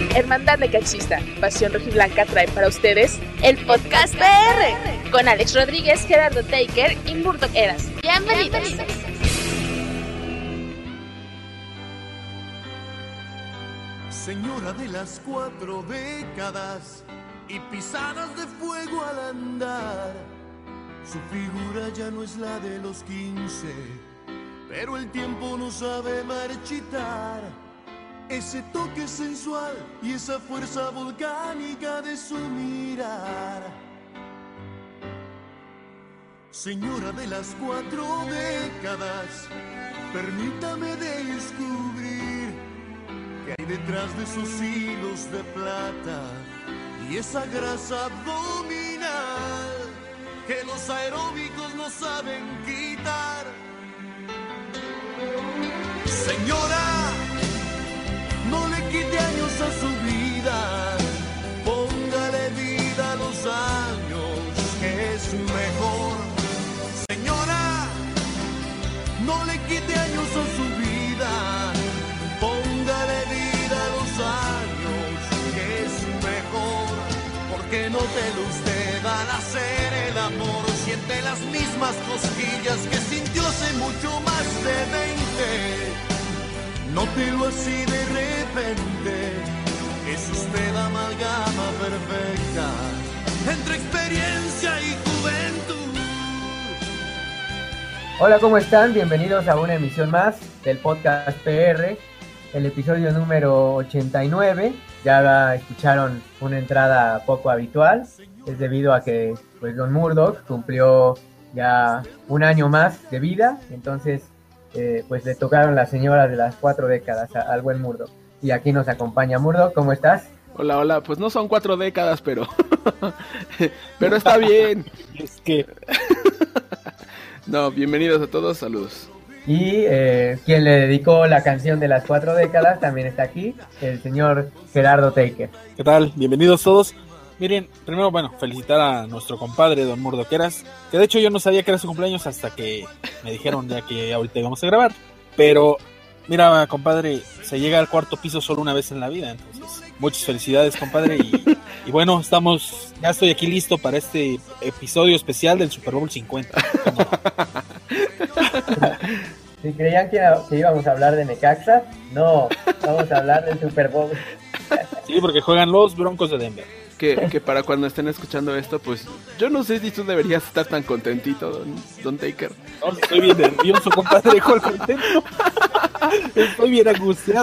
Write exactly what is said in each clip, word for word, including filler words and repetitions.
Hermandad Necaxista, Pasión Rojiblanca trae para ustedes el Podcast P R con Alex Rodríguez, Gerardo Taker y Murdoch Eras. Bienvenidos. Bienvenidos. Señora de las cuatro décadas y pisadas de fuego al andar, su figura ya no es la de los quince, pero el tiempo no sabe marchitar ese toque sensual y esa fuerza volcánica de su mirar. Señora de las cuatro décadas, permítame descubrir qué hay detrás de esos hilos de plata y esa grasa abdominal que los aeróbicos no saben quitar. Señora, no le quite años a su vida, póngale vida a los años, que es mejor. Señora, no le quite años a su vida, póngale vida a los años, que es mejor. Porque nótelo usted al hacer el amor, siente las mismas cosquillas que sintió hace mucho más de veinte. Nótelo así de repente, es usted amalgama perfecta entre experiencia y juventud. Hola, ¿cómo están? Bienvenidos a una emisión más del Podcast P R, el episodio número ochenta y nueve. Ya escucharon una entrada poco habitual, es debido a que pues Don Murdoch cumplió ya un año más de vida, entonces eh, pues le tocaron las señoras de las cuatro décadas a, al buen Murdoch. Y aquí nos acompaña Murdoch, ¿cómo estás? Hola, hola, pues no son cuatro décadas, pero pero está bien. Es que no, bienvenidos a todos, saludos. Y eh, quien le dedicó la canción de las cuatro décadas también está aquí, el señor Gerardo Taker. ¿Qué tal? Bienvenidos todos. Miren, primero, bueno, felicitar a nuestro compadre Don Murdoch Eras, que de hecho yo no sabía que era su cumpleaños hasta que me dijeron ya que ahorita íbamos a grabar. Pero, mira, compadre, se llega al cuarto piso solo una vez en la vida, entonces, muchas felicidades, compadre. Y, y bueno, estamos, ya estoy aquí listo para este episodio especial del Super Bowl cincuenta. Si creían que, que íbamos a hablar de Necaxa, no, vamos a hablar del Super Bowl. Sí, porque juegan los Broncos de Denver. Que, que para cuando estén escuchando esto, pues yo no sé si tú deberías estar tan contentito, Don, don Taker. No, estoy bien nervioso, compadre, ¿cuál contento? Estoy bien angustiado.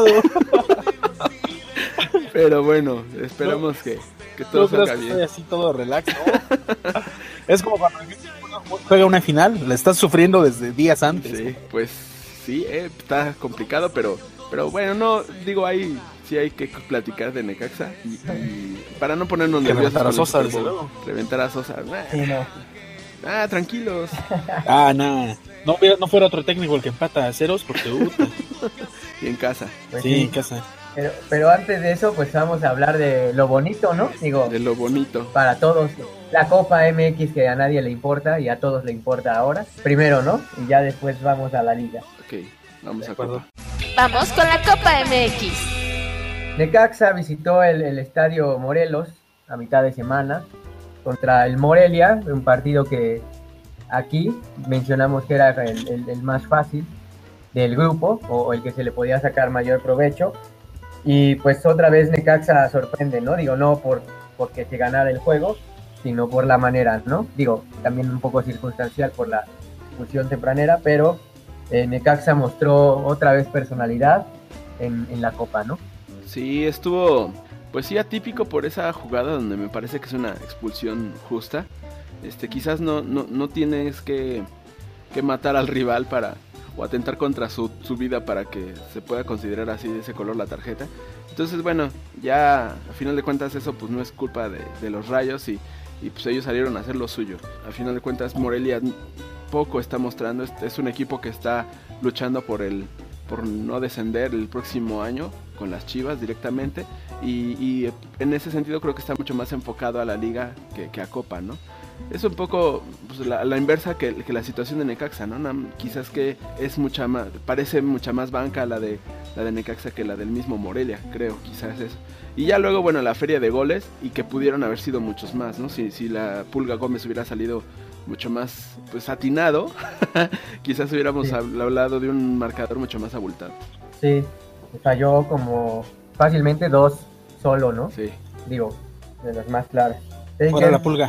Pero bueno, esperamos no, que, que todo no, salga que bien. Estoy así todo relax, ¿no? Es como cuando juega una final, la estás sufriendo desde días antes. Sí, ¿no? pues sí, eh, está complicado, pero pero bueno, no, digo, ahí sí hay que platicar de Necaxa y, y para no ponernos que nerviosos. Reventar a Sosa, desde luego. Reventar a Sosa. Nah. Sí, no. Ah, tranquilos. Ah, nah. no. No fuera otro técnico el que empata a ceros porque uh, y en casa. Pues sí, sí, en casa. Pero, pero antes de eso, pues vamos a hablar de lo bonito, ¿no? Digo, de lo bonito. Para todos. La Copa M X que a nadie le importa y a todos le importa ahora. Primero, ¿no? Y ya después vamos a la liga. Ok, vamos a Copa. Vamos con la Copa M X. Necaxa visitó el, el estadio Morelos a mitad de semana contra el Morelia, un partido que aquí mencionamos que era el, el, el más fácil del grupo o el que se le podía sacar mayor provecho. Y pues otra vez Necaxa sorprende, ¿no? Digo, no por porque se ganara el juego, sino por la manera, ¿no? Digo, también un poco circunstancial por la expulsión tempranera, pero eh, Necaxa mostró otra vez personalidad en, en la Copa, ¿no? Sí, estuvo, pues sí, atípico por esa jugada donde me parece que es una expulsión justa. Este, quizás no, no, no tienes que, que matar al rival para o atentar contra su, su vida para que se pueda considerar así de ese color la tarjeta. Entonces, bueno, ya a final de cuentas eso pues no es culpa de, de los Rayos y, y pues ellos salieron a hacer lo suyo. A final de cuentas Morelia poco está mostrando, es, es un equipo que está luchando por el por no descender el próximo año con las Chivas directamente y, y en ese sentido creo que está mucho más enfocado a la liga que, que a Copa, ¿no? Es un poco pues, la, la inversa que, que la situación de Necaxa, ¿no? Quizás que es mucha más, parece mucha más banca la de la de Necaxa que la del mismo Morelia, creo, quizás eso. Y ya luego, bueno, la feria de goles, y que pudieron haber sido muchos más, ¿no? Si, si la Pulga Gómez hubiera salido mucho más, pues, atinado, quizás hubiéramos sí. hablado de un marcador mucho más abultado. Sí, falló como fácilmente dos solo, ¿no? Sí. Digo, de las más claras. Fuera la Pulga.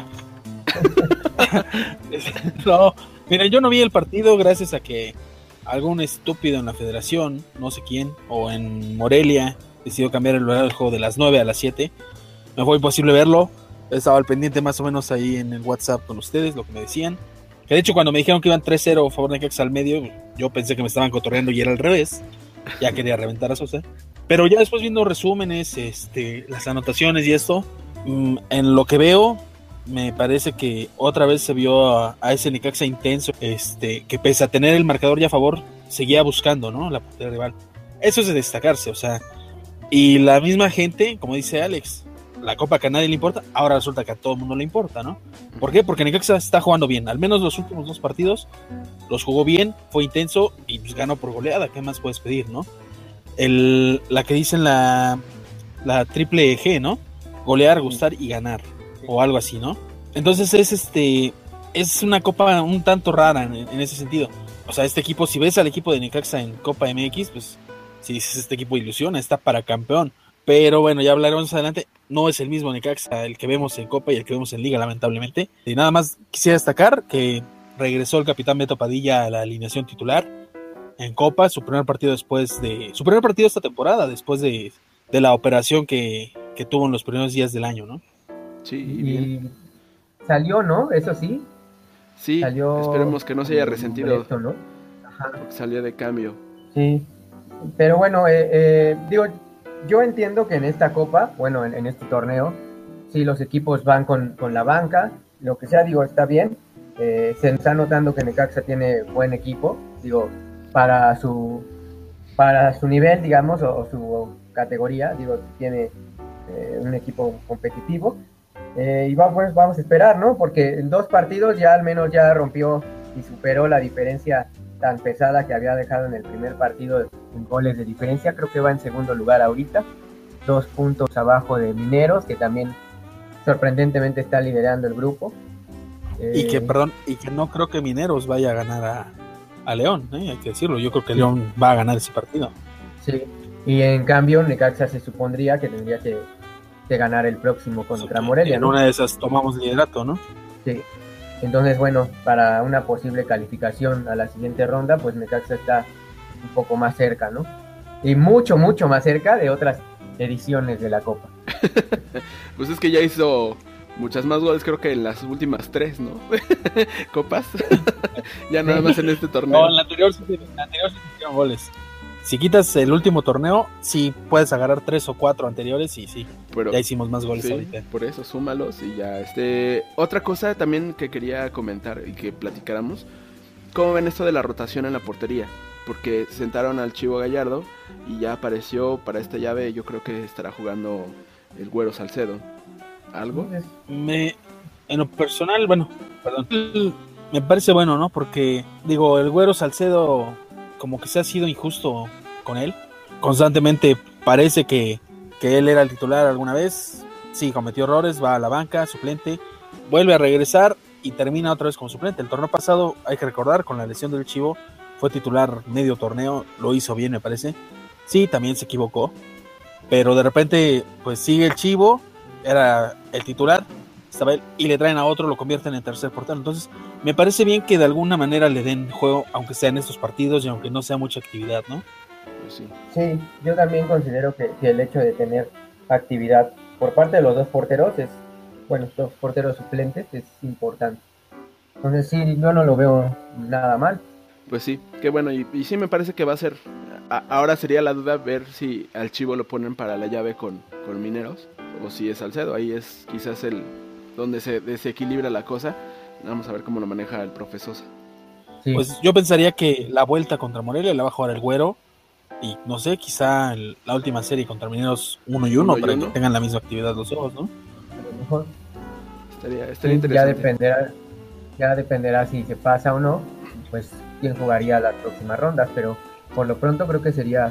No, miren, yo no vi el partido gracias a que algún estúpido en la federación, no sé quién, o en Morelia, decidió cambiar el horario del juego de las nueve a las siete. Me fue imposible verlo. Estaba al pendiente más o menos ahí en el WhatsApp con ustedes, lo que me decían. Que de hecho cuando me dijeron que iban tres cero a favor de Necaxa al medio, yo pensé que me estaban cotorreando y era al revés. Ya quería reventar a Sosa. Pero ya después viendo resúmenes, este, las anotaciones y esto, mmm, en lo que veo, me parece que otra vez se vio a, a ese Necaxa intenso, este, que pese a tener el marcador ya a favor, seguía buscando, ¿no? La portería rival. Eso es de destacarse, o sea, y la misma gente, como dice Alex, la Copa que a nadie le importa, ahora resulta que a todo el mundo le importa, ¿no? ¿Por qué? Porque Necaxa está jugando bien, al menos los últimos dos partidos los jugó bien, fue intenso y pues ganó por goleada, ¿qué más puedes pedir, no? El, la que dicen la, la triple G, ¿no? Golear, gustar y ganar, o algo así, ¿no? Entonces es este es una copa un tanto rara en, en ese sentido. O sea, este equipo, si ves al equipo de Necaxa en Copa M X, pues si dices este equipo ilusiona, está para campeón. Pero bueno, ya hablaremos más adelante. No es el mismo Necaxa el que vemos en Copa y el que vemos en Liga, lamentablemente. Y nada más quisiera destacar que regresó el capitán Beto Padilla a la alineación titular en Copa, su primer partido después de... Su primer partido esta temporada, después de, de la operación que, que tuvo en los primeros días del año, ¿no? Sí, y bien. Salió, ¿no? Eso sí. Sí, salió esperemos que no se haya resentido. Esto, ¿no? Ajá. Porque salió de cambio. Sí, pero bueno, eh, eh, digo, yo entiendo que en esta Copa, bueno, en, en este torneo, sí, los equipos van con, con la banca, lo que sea, digo, está bien. Eh, se está notando que Necaxa tiene buen equipo, digo, para su para su nivel, digamos, o, o su categoría, digo, tiene eh, un equipo competitivo. Eh, y va, pues, vamos a esperar, ¿no? Porque en dos partidos ya al menos ya rompió y superó la diferencia tan pesada que había dejado en el primer partido en goles de diferencia. Creo que va en segundo lugar ahorita, dos puntos abajo de Mineros, que también sorprendentemente está liderando el grupo. Eh, y que, perdón, y que no creo que Mineros vaya a ganar a, a León, ¿eh? Hay que decirlo, yo creo que León va a ganar ese partido. Sí, y en cambio Necaxa se supondría que tendría que, que ganar el próximo contra Morelia, en ¿no? una de esas tomamos liderato, ¿no? Sí. Entonces, bueno, para una posible calificación a la siguiente ronda, pues Necaxa está un poco más cerca, ¿no? Y mucho, mucho más cerca de otras ediciones de la Copa. Pues es que ya hizo muchas más goles, creo que en las últimas tres, ¿no? Copas. Ya nada más en este torneo. No, en la anterior sí, en la anterior sí hicieron goles. Si quitas el último torneo, sí puedes agarrar tres o cuatro anteriores y sí, pero ya hicimos más goles sí, ahorita. Por eso, súmalos y ya. Este, otra cosa también que quería comentar y que platicáramos, ¿cómo ven esto de la rotación en la portería? Porque sentaron al Chivo Gallardo y ya apareció para esta llave, yo creo que estará jugando el Güero Salcedo. ¿Algo? Me, en lo personal, bueno, perdón, me parece bueno, ¿no? Porque, digo, el Güero Salcedo como que se ha sido injusto con él. Constantemente parece que, que él era el titular alguna vez. Sí, cometió errores, va a la banca, suplente, vuelve a regresar y termina otra vez como suplente. El torneo pasado, hay que recordar, con la lesión del Chivo, fue titular medio torneo, lo hizo bien, me parece. Sí, también se equivocó, pero de repente, pues sigue el Chivo, era el titular, estaba él, y le traen a otro, lo convierten en tercer portero. Entonces, me parece bien que de alguna manera le den juego, aunque sea en estos partidos y aunque no sea mucha actividad, ¿no? Pues sí. Sí, yo también considero que, que el hecho de tener actividad por parte de los dos porteros es, bueno, dos porteros suplentes es importante. Entonces sí, yo no lo veo nada mal. Pues sí, qué bueno, y, y sí me parece que va a ser, a, ahora sería la duda ver si al Chivo lo ponen para la llave con, con Mineros, o si es Salcedo, ahí es quizás el donde se desequilibra la cosa. Vamos a ver cómo lo maneja el profe Sosa. Sí. Pues yo pensaría que la vuelta contra Morelia la va a jugar el Güero, y no sé, quizá el, la última serie contra Mineros uno y uno, uno y para uno. Que tengan la misma actividad los dos, ¿no? A lo mejor. Estaría, estaría sí, interesante. Ya dependerá, ya dependerá si se pasa o no, pues quién jugaría las próximas rondas, pero por lo pronto creo que sería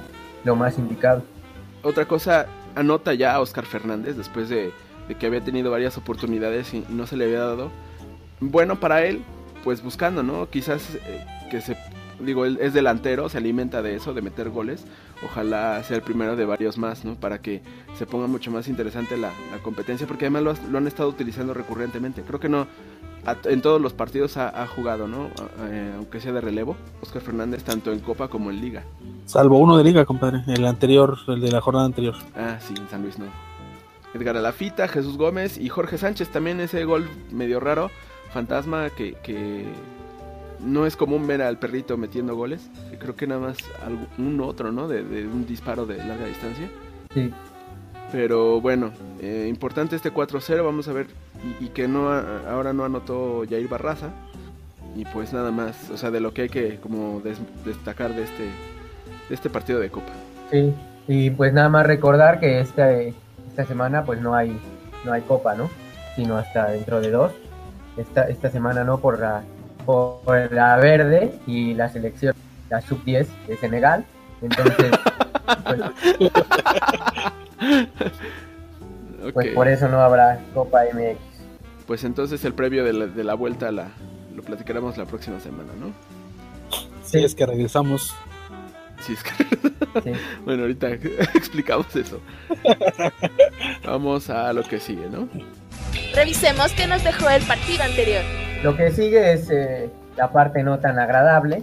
lo más indicado. Otra cosa, anota ya a Oscar Fernández después de, de que había tenido varias oportunidades y, y no se le había dado. Bueno para él, pues buscando, ¿no? Quizás eh, que se... Digo, él es delantero, se alimenta de eso, de meter goles. Ojalá sea el primero de varios más, ¿no? Para que se ponga mucho más interesante la, la competencia, porque además lo, lo han estado utilizando recurrentemente. Creo que no, a, en todos los partidos ha, ha jugado, ¿no? Eh, aunque sea de relevo, Oscar Fernández, tanto en Copa como en Liga. Salvo uno de Liga, compadre, el anterior, el de la jornada anterior. Ah, sí, en San Luis no. Edgar Alafita, Jesús Gómez y Jorge Sánchez, también ese gol medio raro, fantasma que... que no es común ver al perrito metiendo goles. Creo que nada más un otro, ¿no? De, de un disparo de larga distancia. Sí. Pero bueno, eh, importante este cuatro cero. Vamos a ver. Y, y que no ahora no anotó Yair Barraza. Y pues nada más. O sea, de lo que hay que como des, destacar de este, de este partido de Copa. Sí. Y pues nada más recordar que este, esta semana pues no hay, no hay Copa, ¿no? Sino hasta dentro de dos. Esta, esta semana no por la... por la verde y la selección, la sub diez de Senegal. Entonces, pues, okay. Pues por eso no habrá Copa M X. Pues entonces el previo de la, de la vuelta la, lo platicaremos la próxima semana, ¿no? Sí, es que regresamos. Sí, es que... sí. Bueno, ahorita explicamos eso. Vamos a lo que sigue, ¿no? Revisemos qué nos dejó el partido anterior. Lo que sigue es eh, la parte no tan agradable,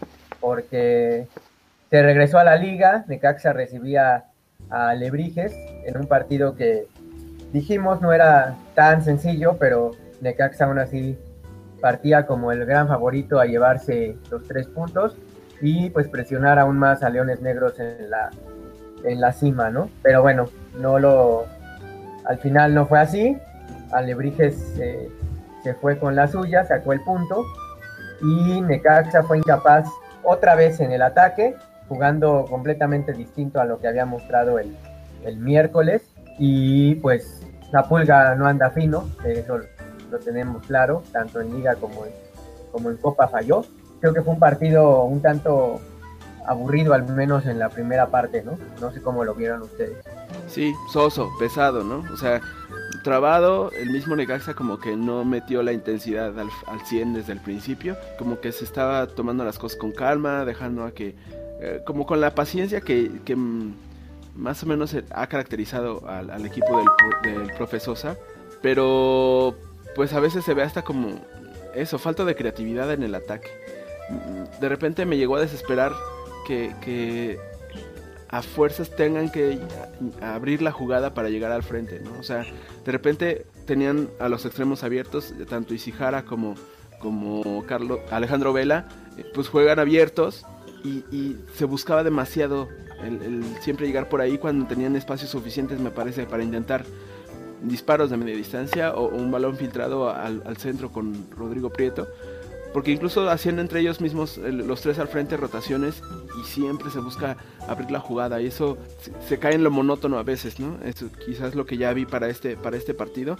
porque se regresó a la liga. Necaxa recibía a Alebrijes en un partido que dijimos no era tan sencillo, pero Necaxa aún así partía como el gran favorito a llevarse los tres puntos y pues presionar aún más a Leones Negros en la, en la cima, ¿no? Pero bueno, no lo, al final no fue así. Alebrijes eh, se fue con la suya, sacó el punto y Necaxa fue incapaz otra vez en el ataque, jugando completamente distinto a lo que había mostrado el, el miércoles. Y pues la Pulga no anda fino, eso lo tenemos claro, tanto en Liga como en, como en Copa falló. Creo que fue un partido un tanto aburrido, al menos en la primera parte, ¿no? No sé cómo lo vieron ustedes. Sí, soso, pesado, ¿no? O sea, trabado, el mismo Necaxa como que no metió la intensidad al, al cien desde el principio, como que se estaba tomando las cosas con calma, dejando a que, eh, como con la paciencia que, que m, más o menos ha caracterizado al, al equipo del, del profe Sosa, pero pues a veces se ve hasta como eso, falta de creatividad en el ataque. De repente me llegó a desesperar que, que a fuerzas tengan que abrir la jugada para llegar al frente, ¿no? O sea, de repente tenían a los extremos abiertos, tanto Isijara como, como Carlos, Alejandro Vela, pues juegan abiertos y, y se buscaba demasiado el, el siempre llegar por ahí cuando tenían espacios suficientes, me parece, para intentar disparos de media distancia o, o un balón filtrado al, al centro con Rodrigo Prieto. Porque incluso hacían entre ellos mismos el, los tres al frente rotaciones y siempre se busca abrir la jugada y eso se, se cae en lo monótono a veces, ¿no? Eso quizás lo que ya vi para este, para este partido.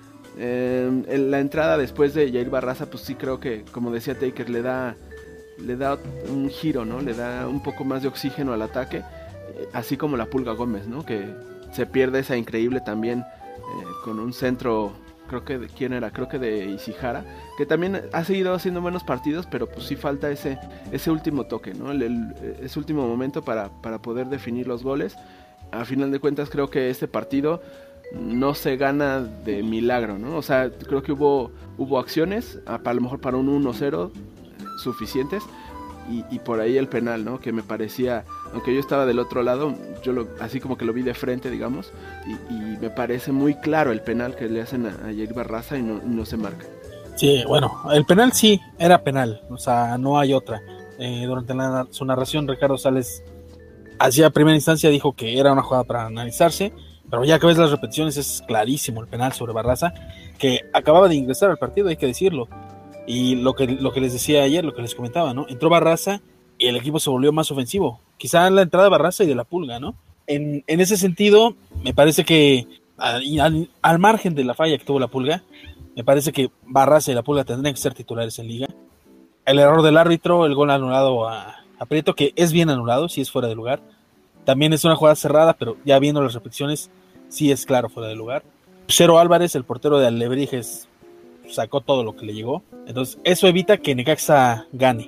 Eh, en la entrada después de Yair Barraza, pues sí creo que, como decía Taker, le da, le da un giro, ¿no? Le da un poco más de oxígeno al ataque, eh, así como la Pulga Gómez, ¿no? Que se pierde esa increíble también eh, con un centro... Creo que de quién era, creo que de Isijara, que también ha seguido haciendo buenos partidos, pero pues sí falta ese, ese último toque, ¿no? El, el, ese último momento para, para poder definir los goles. A final de cuentas creo que este partido no se gana de milagro, ¿no? O sea, creo que hubo, hubo acciones, a, a lo mejor para un uno cero suficientes, y, y por ahí el penal, ¿no? Que me parecía, aunque yo estaba del otro lado, yo lo, así como que lo vi de frente, digamos, y, y me parece muy claro el penal que le hacen a, a Yair Barraza y no, no se marca. Sí, bueno, el penal sí, era penal, o sea, no hay otra. Eh, durante la, su narración, Ricardo Sales, hacia primera instancia dijo que era una jugada para analizarse, pero ya que ves las repeticiones es clarísimo el penal sobre Barraza, que acababa de ingresar al partido, hay que decirlo. Y lo que, lo que les decía ayer, lo que les comentaba, ¿no? Entró Barraza y el equipo se volvió más ofensivo. Quizá en la entrada de Barraza y de la Pulga, ¿no? En, en ese sentido, me parece que al, al, al margen de la falla que tuvo la Pulga, me parece que Barraza y la Pulga tendrían que ser titulares en Liga. El error del árbitro, el gol anulado a, a Prieto, que es bien anulado, si es fuera de lugar, También es una jugada cerrada, pero ya viendo las repeticiones, sí es claro fuera de lugar. Cero Álvarez, el portero de Alebrijes, sacó todo lo que le llegó. Entonces, eso evita que Necaxa gane.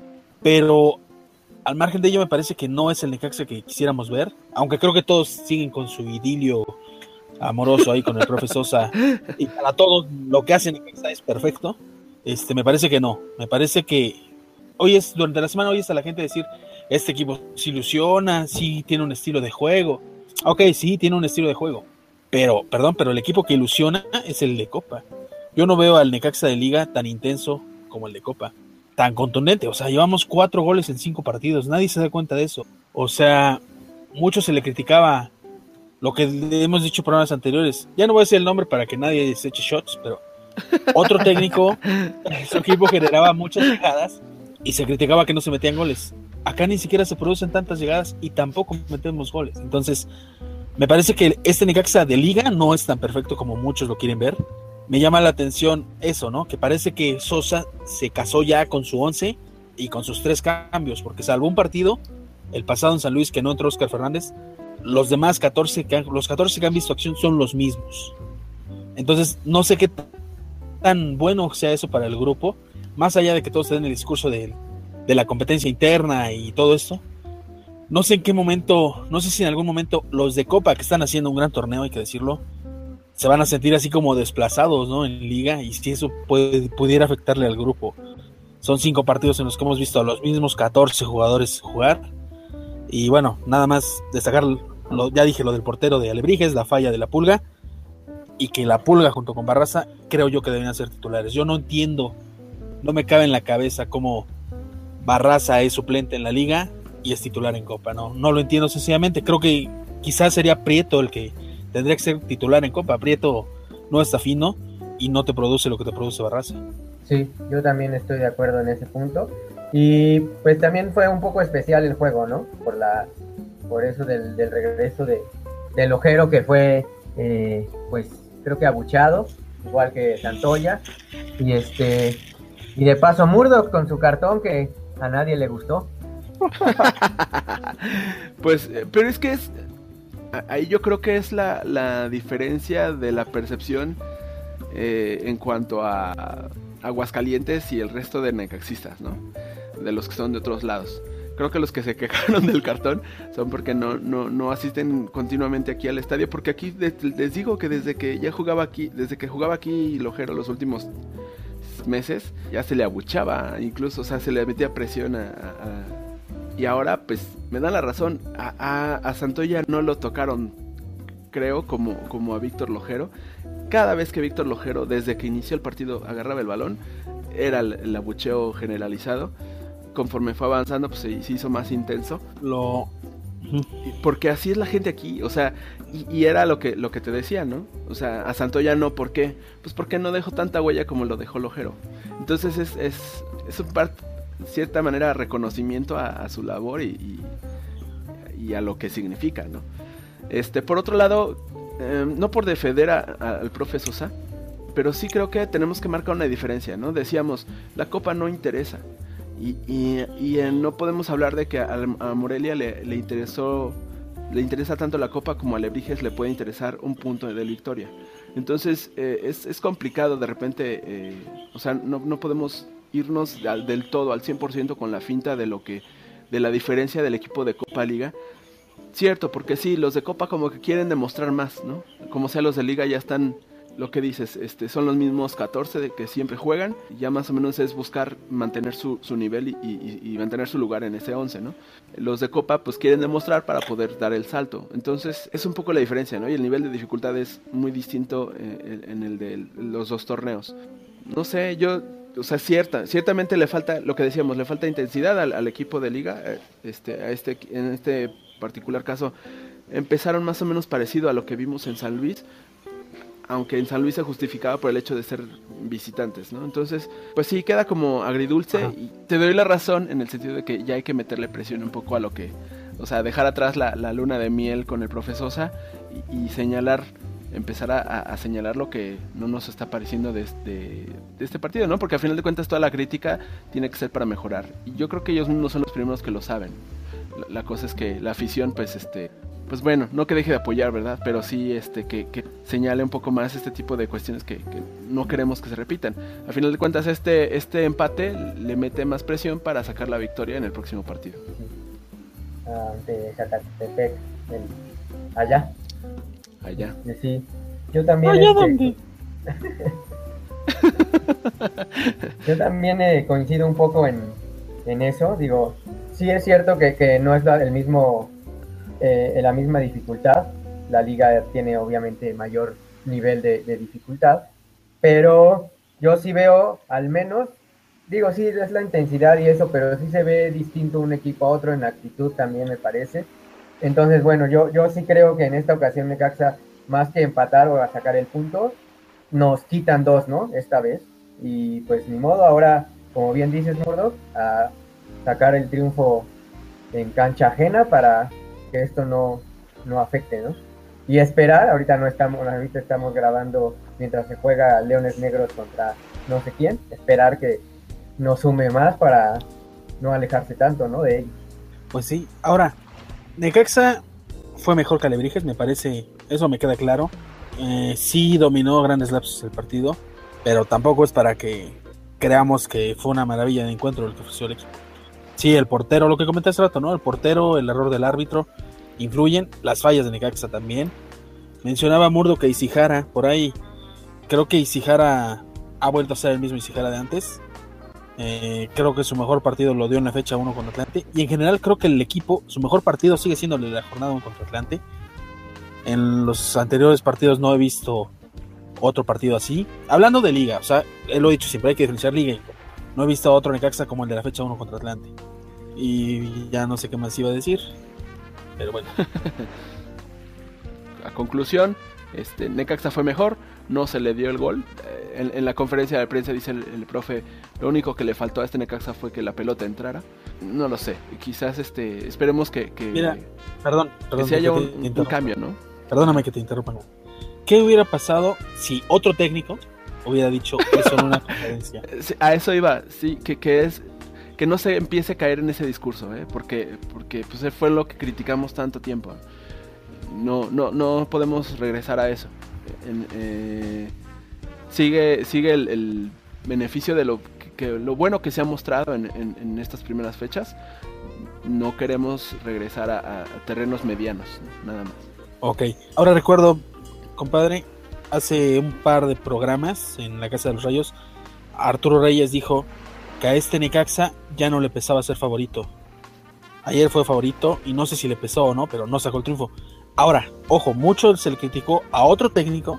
Pero al margen de ello, me parece que no es el Necaxa que quisiéramos ver. Aunque creo que todos siguen con su idilio amoroso ahí con el profe Sosa. Y para todos, lo que hace Necaxa es perfecto. Este, me parece que no. Me parece que hoy es, durante la semana oyes a la gente decir, este equipo se ilusiona, sí tiene un estilo de juego. Ok, sí, tiene un estilo de juego. Pero, perdón, pero el equipo que ilusiona es el de Copa. Yo no veo al Necaxa de Liga tan intenso como el de Copa, tan contundente. O sea, llevamos cuatro goles en cinco partidos, nadie se da cuenta de eso. O sea, mucho se le criticaba lo que hemos dicho en programas anteriores. Ya no voy a decir el nombre para que nadie se eche shots, pero otro técnico, su equipo generaba muchas llegadas y se criticaba que no se metían goles. Acá ni siquiera se producen tantas llegadas y tampoco metemos goles. Entonces, me parece que este Necaxa de Liga no es tan perfecto como muchos lo quieren ver. Me llama la atención eso, ¿no? Que parece que Sosa se casó ya con su once y con sus tres cambios, porque salvo un partido, el pasado en San Luis, que no entró Oscar Fernández, los demás catorce que han, los catorce que han visto acción son los mismos. Entonces, no sé qué tan bueno sea eso para el grupo, más allá de que todos den el discurso de, de la competencia interna y todo esto. No sé en qué momento, no sé si en algún momento los de Copa, que están haciendo un gran torneo, hay que decirlo, se van a sentir así como desplazados, ¿no? En Liga, y si eso puede, pudiera afectarle al grupo. Son cinco partidos en los que hemos visto a los mismos catorce jugadores jugar. Y bueno, nada más destacar, lo, ya dije lo del portero de Alebrijes, la falla de la Pulga, y que la Pulga junto con Barraza creo yo que deberían ser titulares. Yo no entiendo, no me cabe en la cabeza cómo Barraza es suplente en la Liga y es titular en Copa, no, no lo entiendo sencillamente. Creo que quizás sería Prieto el que tendría que ser titular en Copa. Prieto no está fino y no te produce lo que te produce Barraza. Sí, yo también estoy de acuerdo en ese punto. Y pues también fue un poco especial el juego, ¿no? Por la, por eso del, del regreso de, del Ojero, que fue, eh, pues, creo que abuchado, igual que Santoya. Y este, y de paso Murdoch con su cartón que a nadie le gustó. Pues, pero es que es, ahí yo creo que es la, la diferencia de la percepción eh, en cuanto a Aguascalientes y el resto de necaxistas, ¿no? De los que son de otros lados. Creo que los que se quejaron del cartón son porque no, no, no asisten continuamente aquí al estadio, porque aquí de, les digo que desde que ya jugaba aquí, desde que jugaba aquí Lojero los últimos meses, ya se le abuchaba incluso, o sea, se le metía presión a, a, a y ahora pues me dan la razón, a, a, a Santoya no lo tocaron, creo, como, como a Víctor Lojero. Cada vez que Víctor Lojero, desde que inició el partido, agarraba el balón, era el, el abucheo generalizado. Conforme fue avanzando, pues se, se hizo más intenso. Lo... Porque así es la gente aquí, o sea, y, y era lo que, lo que te decía, ¿no? O sea, a Santoya no, ¿por qué? Pues porque no dejó tanta huella como lo dejó Lojero. Entonces es, es, es un part, cierta manera reconocimiento a, a su labor y, y, y a lo que significa, ¿no? Este, por otro lado, eh, no por defender a, a, al profe Sosa, pero sí creo que tenemos que marcar una diferencia, ¿no? Decíamos, la Copa no interesa. Y, y, y eh, no podemos hablar de que a, a Morelia le, le interesó, le interesa tanto la Copa como a Alebrijes le puede interesar un punto de victoria. Entonces eh, es, es complicado de repente, eh, o sea, no, no podemos irnos al, del todo al cien por ciento con la finta de lo que, de la diferencia del equipo de Copa Liga. Cierto, porque sí, los de Copa como que quieren demostrar más, ¿no? Como sea, los de Liga ya están, lo que dices, este, son los mismos catorce de que siempre juegan, ya más o menos es buscar mantener su, su nivel y, y, y mantener su lugar en ese once, ¿no? Los de Copa pues quieren demostrar para poder dar el salto, entonces es un poco la diferencia, ¿no? Y el nivel de dificultad es muy distinto eh, en el de los dos torneos. No sé, yo, o sea, cierta, ciertamente le falta, lo que decíamos, le falta intensidad al, al equipo de Liga, eh, este, a este, en este particular caso, empezaron más o menos parecido a lo que vimos en San Luis, aunque en San Luis se justificaba por el hecho de ser visitantes, ¿no? Entonces, pues sí, queda como agridulce. Ajá. Y te doy la razón en el sentido de que ya hay que meterle presión un poco a lo que, o sea, dejar atrás la, la luna de miel con el profe Sosa y, y señalar, empezar a, a señalar lo que no nos está pareciendo de este, de este partido, ¿no? Porque al final de cuentas toda la crítica tiene que ser para mejorar. Y yo creo que ellos mismos son los primeros que lo saben. la, la cosa es que la afición, pues, este, pues bueno, no que deje de apoyar, ¿verdad? Pero sí, este, que, que señale un poco más este tipo de cuestiones que, que no queremos que se repitan. Al final de cuentas, este, este empate le mete más presión para sacar la victoria en el próximo partido. Ante Zacatepec, el- allá. Allá. Sí, yo también. ¿Allá este, dónde? Yo también eh, coincido un poco en, en eso. Digo, sí es cierto que, que no es la, el mismo, eh, la misma dificultad. La liga tiene obviamente mayor nivel de, de dificultad, pero yo sí veo, al menos, digo, sí es la intensidad y eso, pero sí se ve distinto un equipo a otro en la actitud también, me parece. Entonces, bueno, yo, yo sí creo que en esta ocasión Necaxa, más que empatar o a sacar el punto, nos quitan dos, ¿no? Esta vez. Y pues ni modo, ahora, como bien dices, Murdoch, a sacar el triunfo en cancha ajena para que esto no, no afecte, ¿no? Y esperar, ahorita no estamos, ahorita estamos grabando mientras se juega Leones Negros contra no sé quién, esperar que nos sume más para no alejarse tanto, ¿no? De ellos. Pues sí, ahora, Necaxa fue mejor que Alebrijes, me parece, eso me queda claro. Eh, sí dominó grandes lapsos el partido, pero tampoco es para que creamos que fue una maravilla de encuentro el que ofreció el equipo. Sí, el portero, lo que comenté hace rato, ¿no? El portero, el error del árbitro, influyen, las fallas de Necaxa también. Mencionaba Murdo que Isijara, por ahí, creo que Isijara ha vuelto a ser el mismo Isijara de antes. Eh, creo que su mejor partido lo dio en la fecha uno con Atlante, y en general creo que el equipo, su mejor partido sigue siendo el de la jornada uno contra Atlante. En los anteriores partidos no he visto otro partido así. Hablando de liga, o sea, lo he dicho siempre, hay que diferenciar liga. No he visto otro Necaxa como el de la fecha uno contra Atlante. Y ya no sé qué más iba a decir, pero bueno. A conclusión, este, Necaxa fue mejor, no se le dio el gol. Eh, en, en la conferencia de prensa dice el, el profe, lo único que le faltó a este Necaxa fue que la pelota entrara. No lo sé, quizás este, esperemos que, que, Mira, perdón, perdón, que se haya que un, un cambio, ¿no? Perdóname que te interrumpa. ¿Qué hubiera pasado si otro técnico hubiera dicho eso en una conferencia? Sí, a eso iba, sí, que, que es que no se empiece a caer en ese discurso, ¿eh? porque porque pues fue lo que criticamos tanto tiempo. No no no podemos regresar a eso. En, eh, sigue sigue el, el beneficio de lo que, que lo bueno que se ha mostrado en, en, en estas primeras fechas. No queremos regresar a, a terrenos medianos, ¿no? Nada más. Ok, ahora recuerdo, compadre, hace un par de programas en la Casa de los Rayos, Arturo Reyes dijo que a este Necaxa ya no le pesaba ser favorito. Ayer fue favorito y no sé si le pesó o no, pero no sacó el triunfo. Ahora, ojo, mucho se le criticó a otro técnico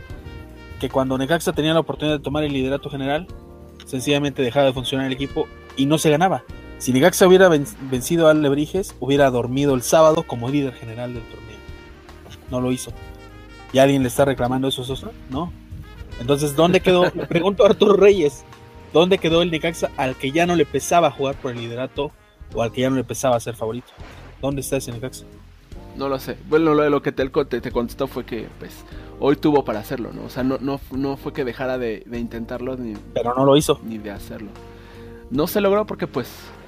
que cuando Necaxa tenía la oportunidad de tomar el liderato general, sencillamente dejaba de funcionar el equipo y no se ganaba. Si Necaxa hubiera vencido a Alebrijes, hubiera dormido el sábado como líder general del torneo. No lo hizo. ¿Y alguien le está reclamando eso? ¿No? Entonces, ¿dónde quedó? Le pregunto a Arturo Reyes, ¿dónde quedó el Necaxa al que ya no le pesaba jugar por el liderato o al que ya no le pesaba ser favorito? ¿Dónde está ese Necaxa? No lo sé. Bueno, lo, lo que Telco te, te contestó fue que pues hoy tuvo para hacerlo, ¿no? O sea, no, no, no fue que dejara de, de intentarlo ni, pero no lo hizo. Ni de hacerlo. No se logró porque pues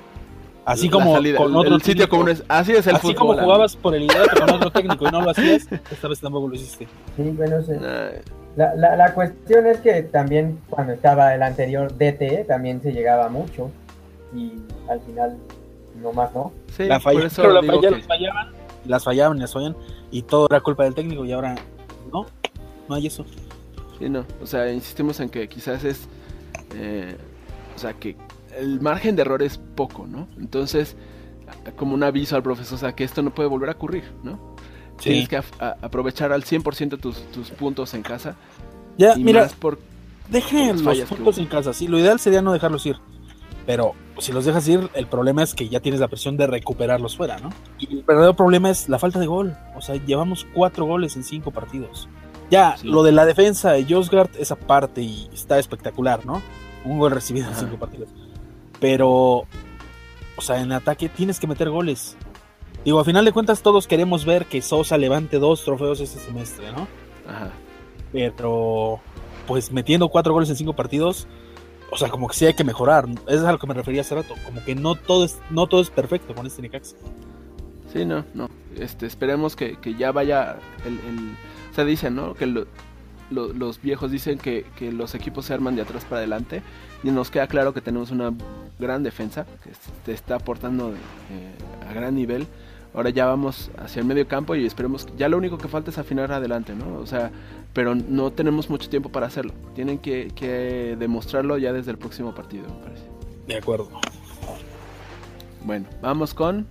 así como salida, con el, otro el sitio común es, así es el así fútbol. Así como jugabas por el liderato con otro técnico y no lo hacías, esta vez tampoco lo hiciste. Sí, bueno, sí. La, la, la cuestión es que también cuando estaba el anterior D T también se llegaba mucho y al final no más, ¿no? Sí, la falla, pero la falla, que... las fallaban, las fallaban, las fallaban y todo era culpa del técnico y ahora no, no hay eso. Sí, no, o sea, insistimos en que quizás es, eh, o sea, que el margen de error es poco, ¿no? Entonces, como un aviso al profesor, o sea, que esto no puede volver a ocurrir, ¿no? Sí. Tienes que a, a, aprovechar al cien por ciento tus, tus puntos en casa. Ya, y mira, más por, dejen por los puntos en casa, sí, lo ideal sería no dejarlos ir. Pero si los dejas ir, el problema es que ya tienes la presión de recuperarlos fuera, ¿no? Y el verdadero problema es la falta de gol. O sea, llevamos cuatro goles en cinco partidos. Ya, sí. Lo de la defensa de Josgard, esa parte y está espectacular, ¿no? Un gol recibido Ajá. en cinco partidos. Pero, o sea, en ataque tienes que meter goles. Digo, a final de cuentas todos queremos ver que Sosa levante dos trofeos este semestre, ¿no? Ajá. Pero, pues metiendo cuatro goles en cinco partidos, o sea, como que sí hay que mejorar. Eso es a lo que me refería hace rato. Como que no todo es, no todo es perfecto con este Necaxa. Sí, no, no. Este, esperemos que, que ya vaya el, el... O sea, dicen, ¿no? Que lo, lo, los viejos dicen que, que los equipos se arman de atrás para adelante. Y nos queda claro que tenemos una gran defensa que te está aportando eh, a gran nivel. Ahora ya vamos hacia el medio campo y esperemos que ya lo único que falta es afinar adelante, ¿no? O sea, pero no tenemos mucho tiempo para hacerlo. Tienen que, que demostrarlo ya desde el próximo partido, me parece. De acuerdo. Bueno, vamos con...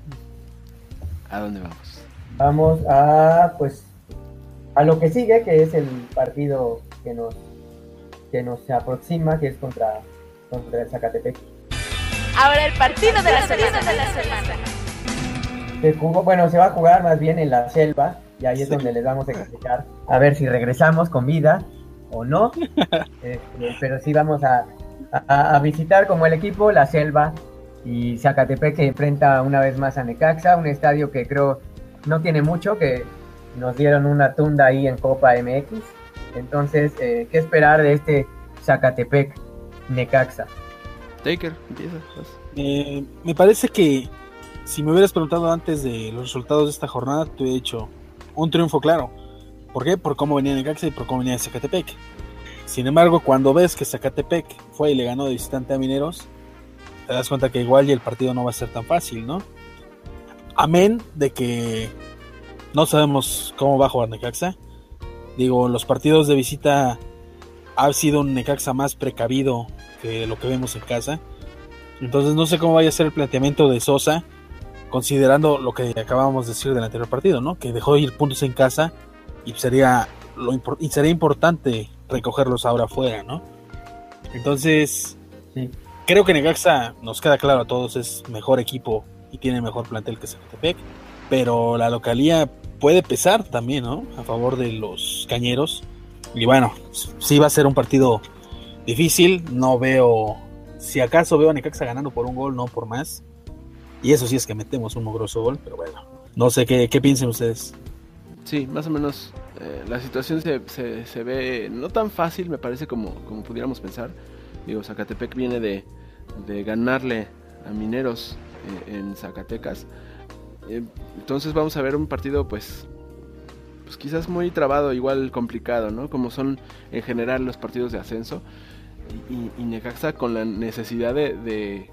¿A dónde vamos? Vamos a, pues, a lo que sigue, que es el partido que nos, que nos aproxima, que es contra, contra el Zacatepec. Ahora el partido de la semana. De la semana. Se jugó, bueno, se va a jugar más bien en la selva, y ahí es sí. donde les vamos a explicar, a ver si regresamos con vida o no, este, pero sí vamos a, a, a visitar como el equipo la selva, y Zacatepec se enfrenta una vez más a Necaxa, un estadio que creo no tiene mucho, que nos dieron una tunda ahí en Copa M X, entonces, eh, ¿qué esperar de este Zacatepec Necaxa? Taker, empieza. Pues. Eh, me parece que si me hubieras preguntado antes de los resultados de esta jornada, te he dicho un triunfo claro. ¿Por qué? Por cómo venía Necaxa y por cómo venía Zacatepec. Sin embargo, cuando ves que Zacatepec fue y le ganó de visitante a Mineros, te das cuenta que igual y el partido no va a ser tan fácil, ¿no? Amén de que no sabemos cómo va a jugar Necaxa. Digo, los partidos de visita ha sido un Necaxa más precavido que lo que vemos en casa. Entonces no sé cómo vaya a ser el planteamiento de Sosa, considerando lo que acabábamos de decir del anterior partido, ¿no? Que dejó de ir puntos en casa y sería, lo impor- y sería importante recogerlos ahora afuera, ¿no? Entonces, sí. Creo que Necaxa, nos queda claro a todos, es mejor equipo y tiene mejor plantel que Zacatepec, pero la localía puede pesar también, ¿no? A favor de los cañeros. Y bueno, sí va a ser un partido difícil. No veo, si acaso veo a Necaxa ganando por un gol, no por más. Y eso sí es que metemos un mugroso gol, pero bueno, no sé qué, qué piensen ustedes. Sí, más o menos eh, la situación se, se, se ve no tan fácil, me parece, como, como pudiéramos pensar. Digo, Zacatepec viene de, de ganarle a Mineros eh, en Zacatecas. Eh, entonces vamos a ver un partido pues, pues quizás muy trabado, igual complicado, ¿no? Como son en general los partidos de ascenso. Y, y, y Necaxa con la necesidad de, de,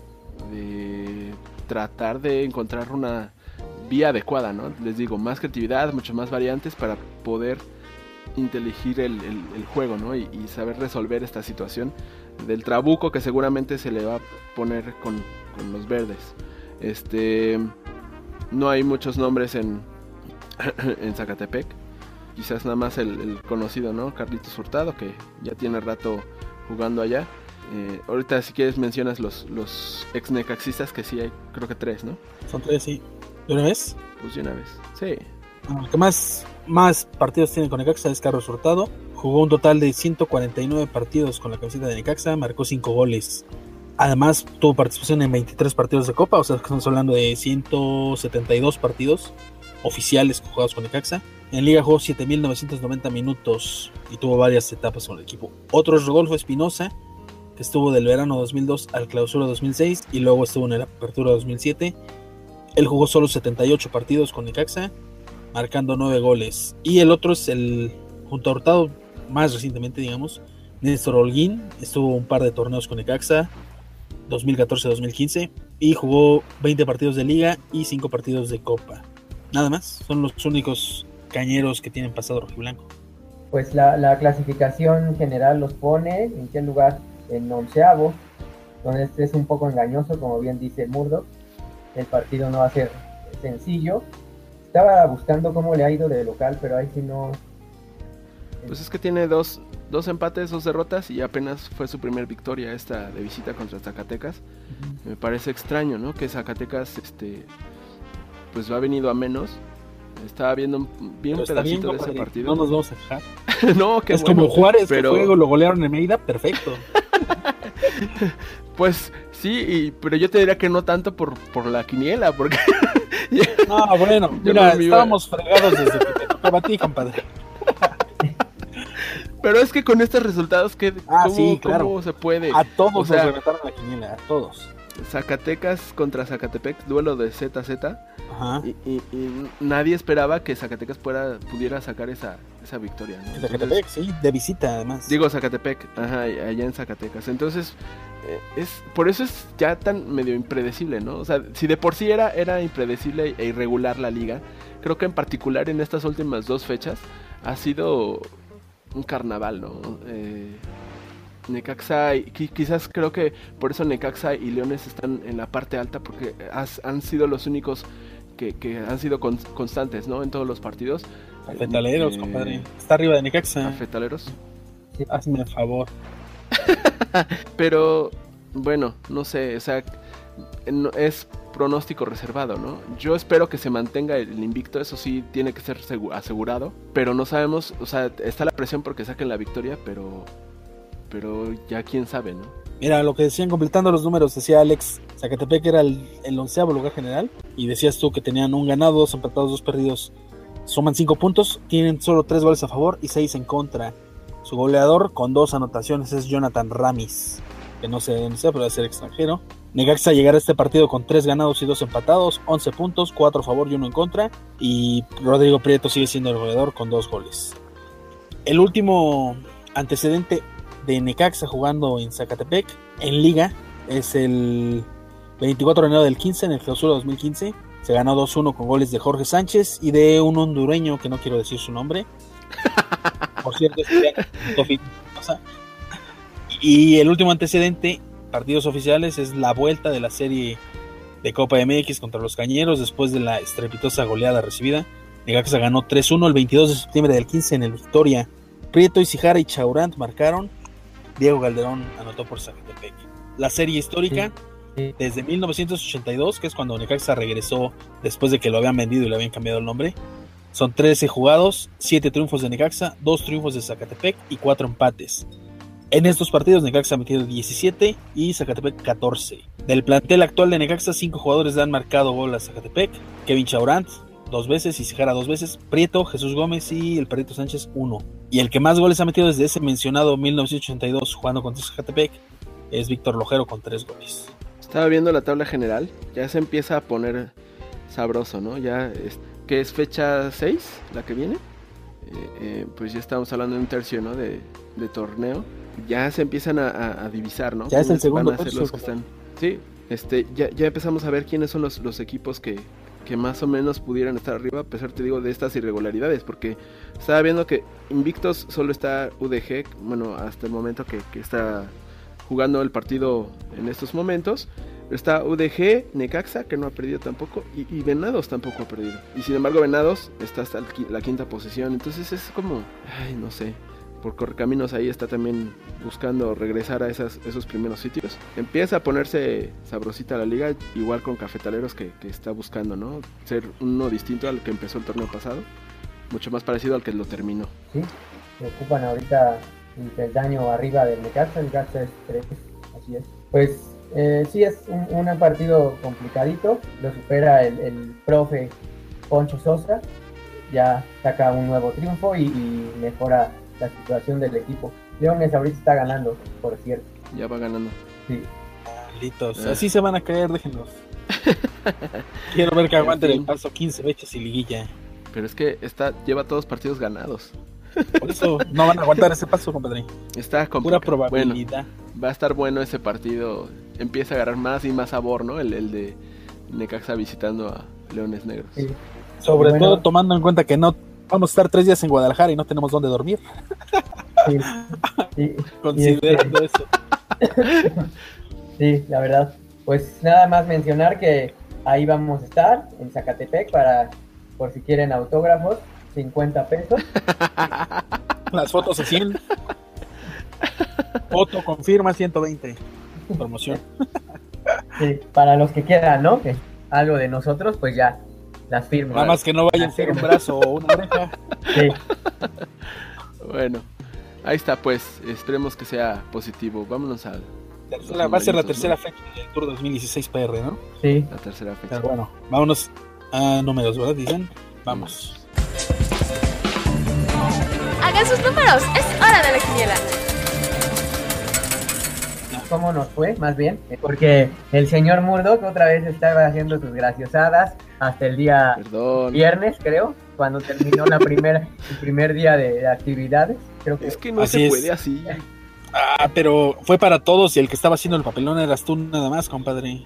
de tratar de encontrar una vía adecuada, ¿no? Les digo, más creatividad, mucho más variantes para poder inteligir el, el, el juego, ¿no? Y, y saber resolver esta situación del trabuco que seguramente se le va a poner con, con los verdes. Este, no hay muchos nombres en, en Zacatepec. Quizás nada más el, el conocido, ¿no? Carlitos Hurtado, que ya tiene rato jugando allá. Eh, ahorita si quieres mencionas los, los ex necaxistas, que sí hay, creo que tres, ¿no? Son tres, sí. ¿De una vez? Pues de una vez, sí. El que más, más partidos tiene con Necaxa es Carlos Hurtado. Jugó un total de ciento cuarenta y nueve partidos con la camiseta de Necaxa, marcó cinco goles. Además tuvo participación en veintitrés partidos de Copa, o sea que estamos hablando de ciento setenta y dos partidos oficiales jugados con Necaxa. En Liga jugó siete mil novecientos noventa minutos y tuvo varias etapas con el equipo. Otro es Rodolfo Espinosa, que estuvo del verano dos mil dos al clausura dos mil seis y luego estuvo en la apertura dos mil siete. Él jugó solo setenta y ocho partidos con Necaxa, marcando nueve goles. Y el otro es el, junto a Hurtado, más recientemente, digamos, Néstor Holguín. Estuvo un par de torneos con Necaxa, dos mil catorce a dos mil quince, y jugó veinte partidos de Liga y cinco partidos de Copa. Nada más, son los únicos cañeros que tienen pasado rojiblanco. Pues la, la clasificación general los pone, ¿en qué lugar? En onceavo, donde este es un poco engañoso, como bien dice Murdoch. El partido no va a ser sencillo. Estaba buscando cómo le ha ido de local, pero ahí sí no... Pues es que tiene dos, dos empates, dos derrotas y apenas fue su primer victoria esta de visita contra Zacatecas. Uh-huh. Me parece extraño, ¿no? Que Zacatecas, este, pues ha venido a menos. Estaba viendo un, bien un pedacito bien, de ese partido. No nos vamos a dejar. No, que es bueno, como Juárez, pero... que fue, lo golearon en Mérida, perfecto. Pues sí, y, pero yo te diría que no tanto por, por la quiniela, porque... No, bueno, mira, no estábamos fregados desde que te tocaba a ti, compadre. Pero es que con estos resultados, ¿qué, ah, ¿cómo, sí, claro. ¿cómo se puede? A todos o sea, nos reventaron la quiniela, a todos. Zacatecas contra Zacatepec, duelo de Z Z. Ajá. Y, y, y nadie esperaba que Zacatecas pueda, pudiera sacar esa, esa victoria, ¿no? Entonces, Zacatepec, sí, de visita además. Digo Zacatepec, ajá, allá en Zacatecas. Entonces, eh, es por eso es ya tan medio impredecible, ¿no? O sea, si de por sí era, era impredecible e irregular la liga, creo que en particular en estas últimas dos fechas ha sido un carnaval, ¿no? Eh, Necaxa, y quizás creo que por eso Necaxa y Leones están en la parte alta, porque has, han sido los únicos que, que han sido con, constantes, ¿no? En todos los partidos. Cafetaleros, eh, compadre. Está arriba de Necaxa. Cafetaleros. Sí, hazme el favor. Pero, bueno, no sé, o sea, es pronóstico reservado, ¿no? Yo espero que se mantenga el invicto, eso sí tiene que ser asegurado, pero no sabemos, o sea, está la presión porque saquen la victoria, pero... pero ya quién sabe, ¿no? Mira, lo que decían, completando los números, decía Alex, Zacatepec era el, el onceavo lugar general, y decías tú que tenían un ganado, dos empatados, dos perdidos, suman cinco puntos, tienen solo tres goles a favor y seis en contra. Su goleador con dos anotaciones es Jonathan Ramis, que no sé dónde sea, pero debe ser extranjero. Necaxa llegará a este partido con tres ganados y dos empatados, once puntos, cuatro a favor y uno en contra, y Rodrigo Prieto sigue siendo el goleador con dos goles. El último antecedente de Necaxa jugando en Zacatepec en liga es el veinticuatro de enero del quince, en el Clausura dos mil quince. Se ganó dos uno con goles de Jorge Sánchez y de un hondureño que no quiero decir su nombre. Por cierto, y el último antecedente, partidos oficiales, es la vuelta de la serie de Copa M X contra los Cañeros después de la estrepitosa goleada recibida. Necaxa ganó tres uno el veintidós de septiembre del quince en el Victoria. Prieto, Isijara y Chaurant marcaron. Diego Calderón anotó por Zacatepec. La serie histórica, sí, sí. Desde mil novecientos ochenta y dos, que es cuando Necaxa regresó después de que lo habían vendido y le habían cambiado el nombre. Son trece jugados, siete triunfos de Necaxa, dos triunfos de Zacatepec y cuatro empates. En estos partidos Necaxa ha metido diecisiete y Zacatepec catorce. Del plantel actual de Necaxa, cinco jugadores le han marcado gol a Zacatepec. Kevin Chaurant dos veces, Isijara dos veces, Prieto, Jesús Gómez y el Perrito Sánchez uno. Y el que más goles ha metido desde ese mencionado mil novecientos ochenta y dos jugando contra Zacatepec es Víctor Lojero con tres goles. Estaba viendo la tabla general, ya se empieza a poner sabroso, ¿no? Ya es, que es fecha seis, la que viene, eh, eh, pues ya estamos hablando de un tercio, ¿no? De, de torneo, ya se empiezan a, a, a divisar, ¿no? Ya es el segundo tercio. Los que están... Sí, este, ya, ya empezamos a ver quiénes son los, los equipos que... que más o menos pudieran estar arriba, a pesar, te digo, de estas irregularidades, porque estaba viendo que invictos solo está U D G, bueno, hasta el momento que, que está jugando el partido en estos momentos, está U D G, Necaxa, que no ha perdido tampoco, y, y Venados tampoco ha perdido, y sin embargo Venados está hasta el, la quinta posición, entonces es como, ay, no sé, por Correcaminos ahí está también buscando regresar a esas, esos primeros sitios. Empieza a ponerse sabrosita la liga, igual con Cafetaleros que, que está buscando, ¿no? Ser uno distinto al que empezó el torneo pasado, mucho más parecido al que lo terminó. Sí, se ocupan ahorita un peldaño arriba del Necaxa, el Necaxa es tres, así es. Pues eh, sí es un, un partido complicadito, lo supera el, el profe Poncho Sosa, ya saca un nuevo triunfo y, y mejora la situación del equipo. Leones ahorita está ganando, por cierto. Ya va ganando. Sí. Malditos. Así se van a caer, déjenlos. Quiero ver que aguanten el paso quince fechas y liguilla. Pero es que está, lleva todos partidos ganados. Por eso no van a aguantar ese paso, compadre. Está con pura probabilidad. Bueno, va a estar bueno ese partido. Empieza a agarrar más y más sabor, ¿no? El, el de Necaxa visitando a Leones Negros. Sí. Sobre bueno, todo tomando en cuenta que no vamos a estar tres días en Guadalajara y no tenemos dónde dormir. Sí, sí, considerando sí, eso. Sí, la verdad. Pues nada más mencionar que ahí vamos a estar, en Zacatepec, para, por si quieren autógrafos, cincuenta pesos. Las fotos a cien. Foto confirma ciento veinte. Promoción. Sí, para los que quieran, ¿no? Que algo de nosotros, pues ya. Las firmas. Nada más que no vayan a ser un brazo o una oreja. Sí. Bueno, ahí está, pues. Esperemos que sea positivo. Vámonos al. Tercera, va a ser la tercera, ¿no?, fecha del Tour dos mil dieciséis P R, ¿no? Sí. La tercera fecha. Pero bueno, vámonos a números, ¿verdad? Dicen. Vamos. Hagan sus números. Es hora de la quiniela. ¿Cómo nos fue? Más bien. Porque el señor Murdoch otra vez estaba haciendo sus graciosadas. hasta el día Perdón. viernes, creo, cuando terminó la primera, el primer día de, de actividades. Creo que Es que no Así se es. puede así. Ah, pero fue para todos y el que estaba haciendo el papelón eras tú nada más, compadre.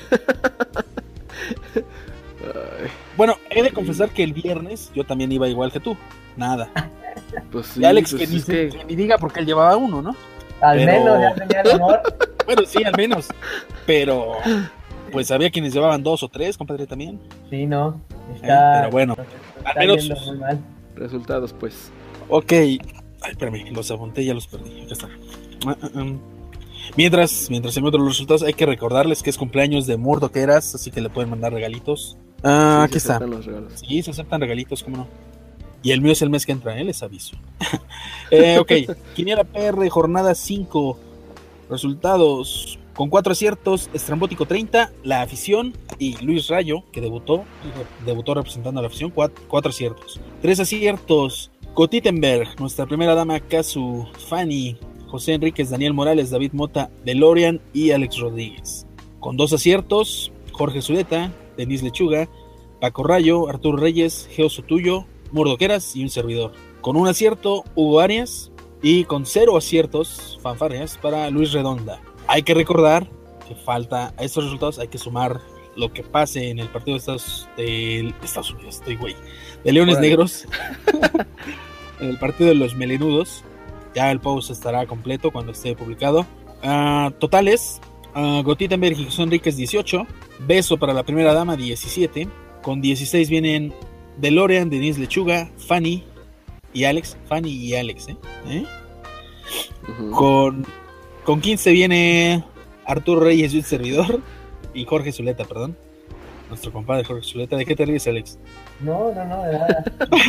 Ay, Bueno, he de confesar que el viernes yo también iba igual que tú. Nada. pues sí, Y Alex pues que, ni, es que- que ni diga porque él llevaba uno, ¿no? al pero- menos ya tenía el amor. Bueno, sí, al menos. Pero pues había quienes llevaban dos o tres, compadre, también. Sí, no. Está, pero bueno, está al menos- yendo muy mal. resultados, pues. Ok. Ay, espérame, los apunté, ya los perdí. Acá está. Ah, ah, ah. Mientras, mientras se encuentran los resultados, hay que recordarles que es cumpleaños de Murdoqueras, así que le pueden mandar regalitos. Ah, Sí, aquí se está. aceptan los regalos. Sí, se aceptan regalitos, cómo no. Y el mío es el mes que entra, ¿eh? Les aviso. eh, ok, Quiniela P R, jornada cinco. Resultados. Con cuatro aciertos, Estrambótico treinta, la afición y Luis Rayo, que debutó, debutó representando a la afición, cuatro, cuatro aciertos. Tres aciertos, Gotitenberg, nuestra primera dama, Casu, Fanny, José Enríquez, Daniel Morales, David Mota, DeLorean y Alex Rodríguez. Con dos aciertos, Jorge Zuleta, Denise Lechuga, Paco Rayo, Arturo Reyes, Geo Sotuyo, Murdoqueras y un servidor. Con un acierto, Hugo Arias, y con cero aciertos, fanfarrias, para Luis Redonda. Hay que recordar que falta a estos resultados, hay que sumar lo que pase en el partido de Estados, de Estados Unidos, estoy güey, de Leones Órale. Negros, en el partido de los Melenudos. Ya el post estará completo cuando esté publicado. Uh, totales, uh, Gotitenberg y José Enríquez dieciocho, Beso para la primera dama diecisiete, con dieciséis vienen DeLorean, Denise Lechuga, Fanny y Alex, Fanny y Alex, ¿eh? ¿Eh? Ujú. Con, con quince viene Arturo Reyes y un servidor, y Jorge Zuleta, perdón, nuestro compadre Jorge Zuleta. ¿De qué te ríes, Alex? No, no, no, de nada.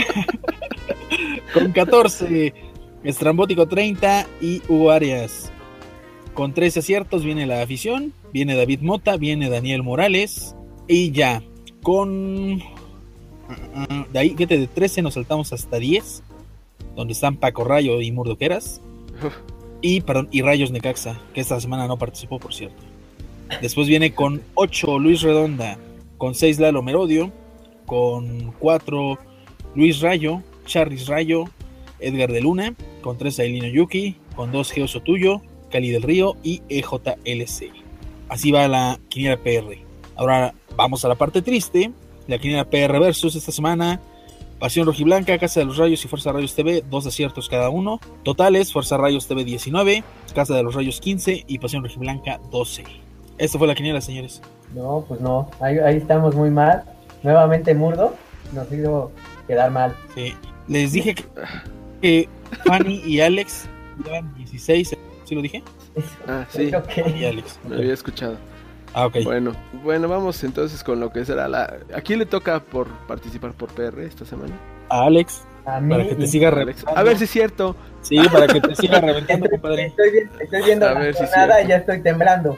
Con catorce, Estrambótico treinta y Hugo Arias. Con trece aciertos viene la afición, viene David Mota, viene Daniel Morales y ya. Con de ahí, fíjate, de trece nos saltamos hasta diez, donde están Paco Rayo y Murdoqueras. Y, perdón, y Rayos Necaxa, que esta semana no participó, por cierto. Después viene con ocho Luis Redonda, con seis Lalo Merodio, con cuatro Luis Rayo, Charris Rayo, Edgar de Luna, con tres Ailino Yuki, con dos Geo Sotuyo, Cali del Río y E J L C. Así va la Quiniela P R. Ahora vamos a la parte triste. La Quiniela P R versus esta semana: Pasión Rojiblanca, Casa de los Rayos y Fuerza Rayos T V, dos aciertos cada uno. Totales: Fuerza Rayos T V diecinueve, Casa de los Rayos quince y Pasión Rojiblanca doce. Esta fue la quiniela, señores. No, pues no. Ahí, ahí estamos muy mal. Nuevamente Murdo nos hizo quedar mal. Sí. Les dije que, que Fanny y Alex llevan dieciséis. ¿Sí lo dije? Ah, sí, Creo que- Y Alex. me había escuchado. Ah, ok. Bueno, bueno, vamos entonces con lo que será la... ¿A quién le toca por participar por P R esta semana? A Alex, A mí, para que te y- siga Alex. reventando. A ver si es cierto. Sí, para que te siga reventando, estoy, compadre. estoy, vi- estoy viendo A la ver si es jornada cierto. y ya estoy temblando.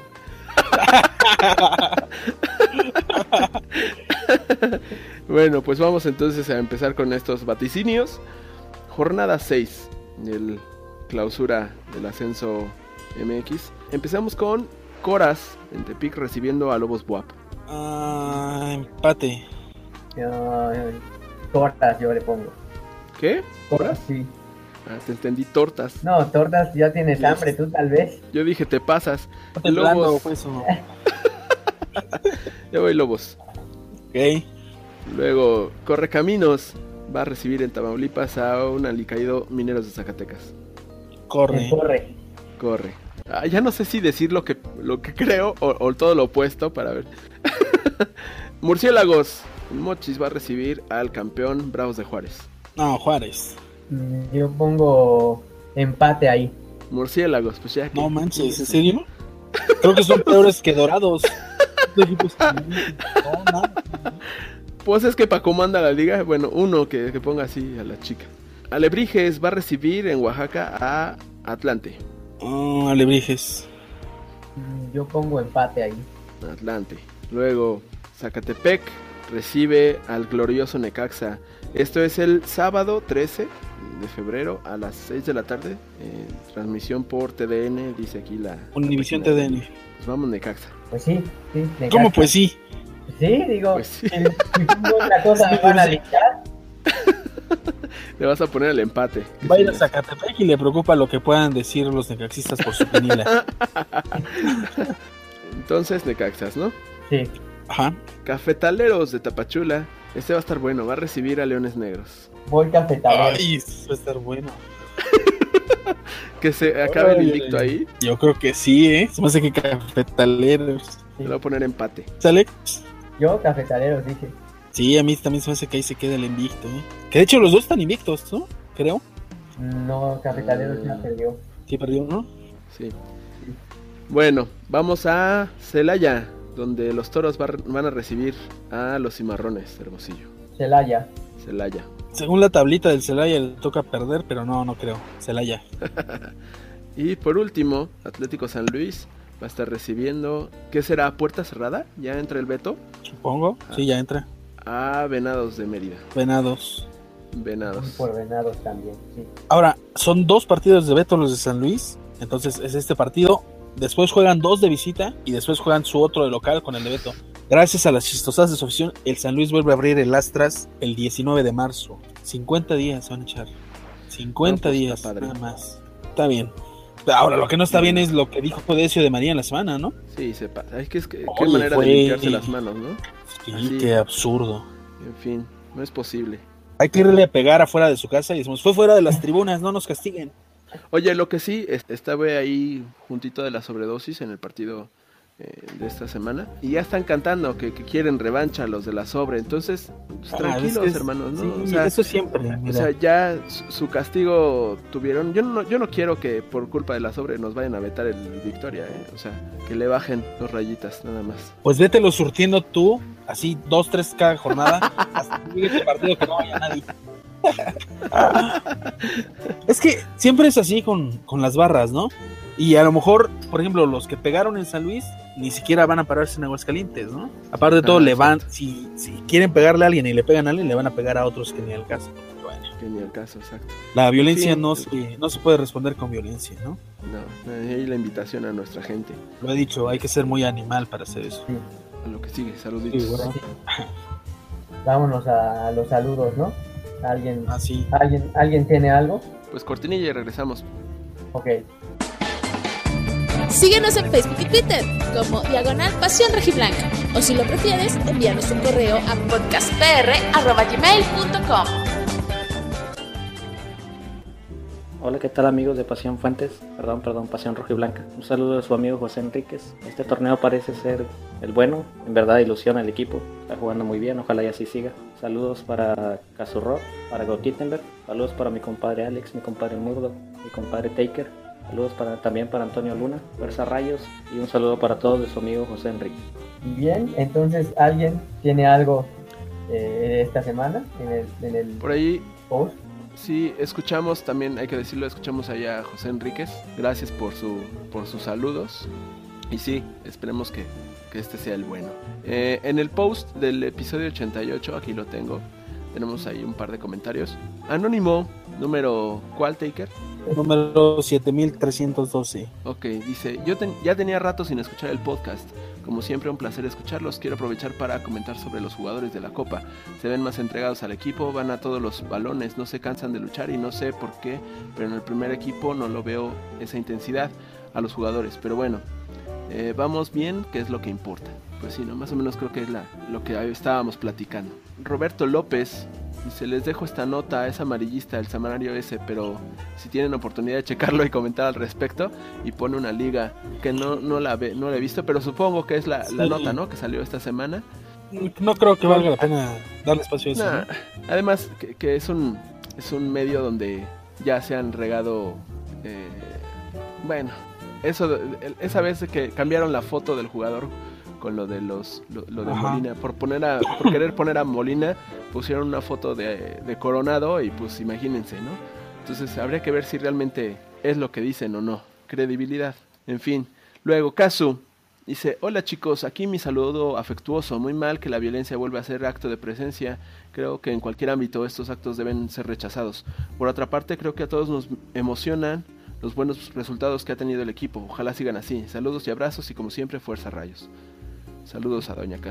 Bueno, pues vamos entonces a empezar con estos vaticinios. Jornada seis del clausura del ascenso M X. Empezamos con Coras en Tepic recibiendo a Lobos Buap. Ah, empate. Yo, tortas yo le pongo. ¿Qué? Tortas, sí. Ah, te entendí, tortas. No, tortas ya tienes Sí. hambre, tú tal vez. Yo dije, te pasas. Temblando, Lobos. fue eso. Ya voy Lobos. Ok. Luego, Correcaminos va a recibir en Tamaulipas a un alicaído Mineros de Zacatecas. Corre. Eh, Corre. Corre. Ah, ya no sé si decir lo que, lo que creo o, o todo lo opuesto para ver. Murciélagos. Mochis va a recibir al campeón Bravos de Juárez. No, Juárez. Mm, Yo pongo empate ahí. Murciélagos, pues ya que... No manches, ¿en serio? Creo que son peores que Dorados. Estos equipos que- No, nada. Pues es que para cómo anda la liga, bueno, uno que, que ponga así a la chica. Alebrijes va a recibir en Oaxaca a Atlante. Oh, Alebrijes. Mm, Yo pongo empate ahí. Atlante. Luego, Zacatepec recibe al glorioso Necaxa. Esto es el sábado trece de febrero a las seis de la tarde. Eh, transmisión por T D N, dice aquí la... Univisión la T D página. N. Pues vamos Necaxa. Pues sí, sí. Necaxa. ¿Cómo pues sí? Sí, digo, Pues sí. si, si fútbol la cosa me van a linchar. Le vas a poner el empate. que Va a ir a sí, Zacatepec y le preocupa lo que puedan decir los necaxistas por su pinila. Entonces, Necaxas, ¿no? Sí, Ajá. Cafetaleros de Tapachula. Este va a estar bueno. Va a recibir a Leones Negros. voy cafetalero. Ay, eso va a estar bueno. Que se acabe el Ay, invicto ay, ahí. Yo creo que sí, ¿eh? Se me hace que cafetaleros. Le va a poner empate. ¿Sale? Yo cafetaleros dije. Sí, a mí también se me hace que ahí se queda el invicto, ¿eh? Que de hecho los dos están invictos, ¿no? Creo. No, cafetaleros Ah. ya perdió. Sí, perdió, ¿no? Sí. Bueno, vamos a Celaya, donde los toros va- van a recibir a los cimarrones, Hermosillo. Celaya. Celaya. Según la tablita del Celaya le toca perder, pero no, no creo. Celaya. Y por último, Atlético San Luis va a estar recibiendo, ¿qué será? ¿Puerta cerrada? ¿Ya entra el Beto? Supongo. Sí, ya entra. A Venados de Mérida. Venados. Voy Venados. por venados también, sí. Ahora, son dos partidos de Beto los de San Luis. Entonces es este partido. Después juegan dos de visita y después juegan su otro de local con el de Beto. Gracias a las chistosas de su afición, el San Luis vuelve a abrir el Astras el diecinueve de marzo. cincuenta días van a echar. cincuenta No, pues, días, está padre. nada más. Está bien. Ahora, lo que no está bien es lo que dijo Decio de María en la semana, ¿no? Sí, se pasa. Es que es que, qué Oye, manera fue- de limpiarse las manos, ¿no? Sí, Así. qué absurdo. En fin, no es posible. Hay que irle a pegar afuera de su casa y decimos, fue fuera de las tribunas, no nos castiguen. Oye, lo que sí, es- estaba ahí juntito de la sobredosis en el partido eh, de esta semana y ya están cantando que, que quieren revancha los de la sobre. Entonces, pues, Ah, tranquilos, es que es- hermanos, ¿no? sí, o sea, eso siempre. o mira. sea, ya su, su castigo tuvieron. Yo no, yo no quiero que por culpa de la sobre nos vayan a vetar el Victoria, ¿eh? O sea, que le bajen dos rayitas, nada más. Pues vételo surtiendo tú, así dos, tres cada jornada, hasta que llegue este partido que no vaya nadie. Es que siempre es así con, con las barras, ¿no? Y a lo mejor, por ejemplo, los que pegaron en San Luis ni siquiera van a pararse en Aguascalientes, ¿no? Aparte de todo, Ah, le van, exacto. si, si quieren pegarle a alguien y le pegan a alguien, le van a pegar a otros que ni al caso. Bueno, Que ni el caso, exacto. la violencia Sí. no se, no se puede responder con violencia, ¿no? No, ahí la invitación a nuestra gente. Lo he dicho, hay que ser muy animal para hacer eso. Sí. A lo que sigue, saluditos. Sí, bueno. Vámonos a, a los saludos, ¿no? ¿Alguien, Así. ¿alguien, ¿Alguien tiene algo? Pues cortinilla y regresamos. Ok. Síguenos en Facebook y Twitter como Diagonal Pasión Rojiblanca. O si lo prefieres, envíanos un correo a podcast p r arroba gmail punto com. Hola, ¿qué tal amigos de Pasión Fuentes? Perdón, perdón, Pasión Rojiblanca. Un saludo de su amigo José Enríquez. Este torneo parece ser el bueno, en verdad ilusiona al equipo. Está jugando muy bien, ojalá y así siga. Saludos para Cazurro, para Gotitenberg. Saludos para mi compadre Alex, mi compadre Murdo, mi compadre Taker. Saludos para, también para Antonio Luna, Fuerza Rayos. Y un saludo para todos de su amigo José Enríquez. Y bien, entonces, ¿alguien tiene algo eh, esta semana en el, en el Por ahí, post? sí, escuchamos también, hay que decirlo, escuchamos allá a José Enríquez. Gracias por su por sus saludos. Y sí, esperemos que, que este sea el bueno. Eh, en el post del episodio ochenta y ocho, aquí lo tengo, tenemos ahí un par de comentarios. Anónimo, número, ¿cuál, Taker? Número siete mil trescientos doce. Ok, dice, yo ten- ya tenía rato sin escuchar el podcast. Como siempre, un placer escucharlos. Quiero aprovechar para comentar sobre los jugadores de la Copa. Se ven más entregados al equipo, van a todos los balones, no se cansan de luchar y no sé por qué, pero en el primer equipo no lo veo esa intensidad a los jugadores. Pero bueno, eh, vamos bien, que es lo que importa. Pues sí, ¿no? Más o menos creo que es la, lo que estábamos platicando. Roberto López dice, les dejo esta nota, es amarillista el semanario ese, pero si tienen oportunidad de checarlo y comentar al respecto, y pone una liga que no, no la ve, no la he visto, pero supongo que es la, la Sí. nota, ¿no? Que salió esta semana. No creo que valga la pena darle espacio a eso. Nah, ¿no? además que, que es un es un medio donde ya se han regado eh, bueno, eso de- el- esa vez que cambiaron la foto del jugador con lo de los lo, lo de Ajá. Molina, por poner a por querer poner a Molina, pusieron una foto de, de Coronado y pues imagínense, ¿no? Entonces habría que ver si realmente es lo que dicen o no, credibilidad. En fin, luego Kazu dice, hola chicos, aquí mi saludo afectuoso, muy mal que la violencia vuelva a ser acto de presencia, creo que en cualquier ámbito estos actos deben ser rechazados. Por otra parte, creo que a todos nos emocionan los buenos resultados que ha tenido el equipo, ojalá sigan así. Saludos y abrazos y como siempre, fuerza rayos. Saludos a Doña Caso.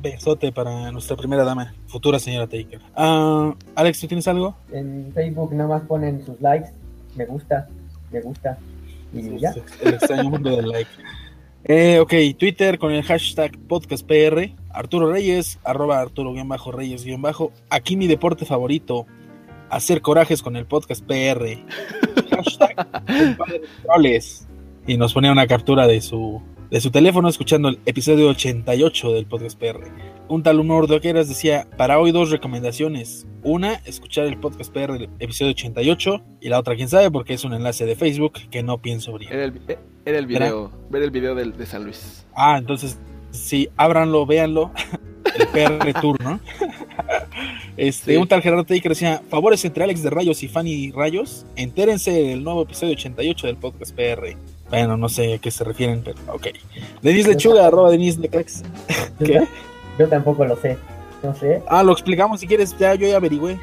besote para nuestra primera dama, futura señora Taker. Uh, Alex, ¿tú tienes algo? En Facebook nada más ponen sus likes, me gusta, me gusta, y ya. El extraño mundo del like. Eh, ok, Twitter con el hashtag podcastpr, Arturo Reyes, arroba Arturo-Reyes-, aquí mi deporte favorito, hacer corajes con el podcast P R, hashtag compadre troles, y nos ponía una captura de su de su teléfono escuchando el episodio ochenta y ocho del podcast P R. Un tal humor de Oqueras decía, para hoy dos recomendaciones, una, escuchar el podcast P R el episodio ochenta y ocho, y la otra quién sabe porque es un enlace de Facebook que no pienso abrir. Era el, era el video, ¿Era? ver el video del, de San Luis. Ah, entonces sí, ábranlo, véanlo, el P R Tour, ¿no? Este, sí. Un tal Gerardo Taker decía, favores entre Alex de Rayos y Fanny Rayos, entérense del nuevo episodio ochenta y ocho del podcast P R. Bueno, no sé a qué se refieren, pero ok. Denise Lechuga, arroba Denise Lecax. ¿Qué? Yo tampoco lo sé, no sé. Ah, lo explicamos si quieres, ya yo ya averigüé.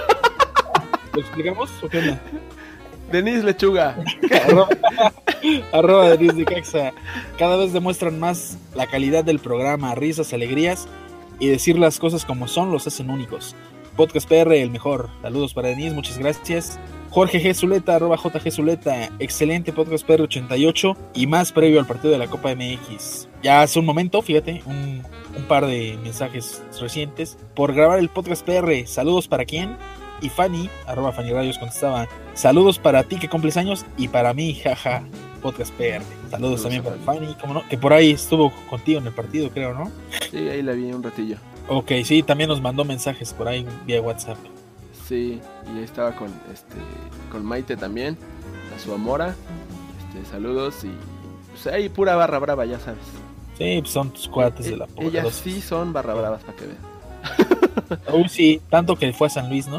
¿Lo explicamos o qué onda? Denise Lechuga. arroba, arroba Denise Lecaxa. Cada vez demuestran más la calidad del programa, risas, alegrías, y decir las cosas como son los hacen únicos. Podcast P R, el mejor. Saludos para Denise, muchas gracias. Jorge G. Zuleta, arroba J G. Zuleta, excelente Podcast P R ochenta y ocho y más previo al partido de la Copa M X. Ya hace un momento, fíjate, un, un par de mensajes recientes por grabar el Podcast P R. Saludos para quién. Y Fanny, arroba Fanny Rayos, contestaba, saludos para ti que cumples años y para mí, jaja, Podcast P R. Saludos, saludos también para Fanny, ¿cómo no? Que por ahí estuvo contigo en el partido, creo, ¿no? Sí, ahí la vi un ratillo. Ok, sí, también nos mandó mensajes por ahí vía WhatsApp. Sí, y ahí estaba con este con Maite también, a su Amora, este, saludos y pues ahí pura barra brava, ya sabes. Sí, pues son tus cuates e- de la pobre. Ellas dosis. sí son barra bravas, para que vean. Uy, sí, tanto que fue a San Luis, ¿no?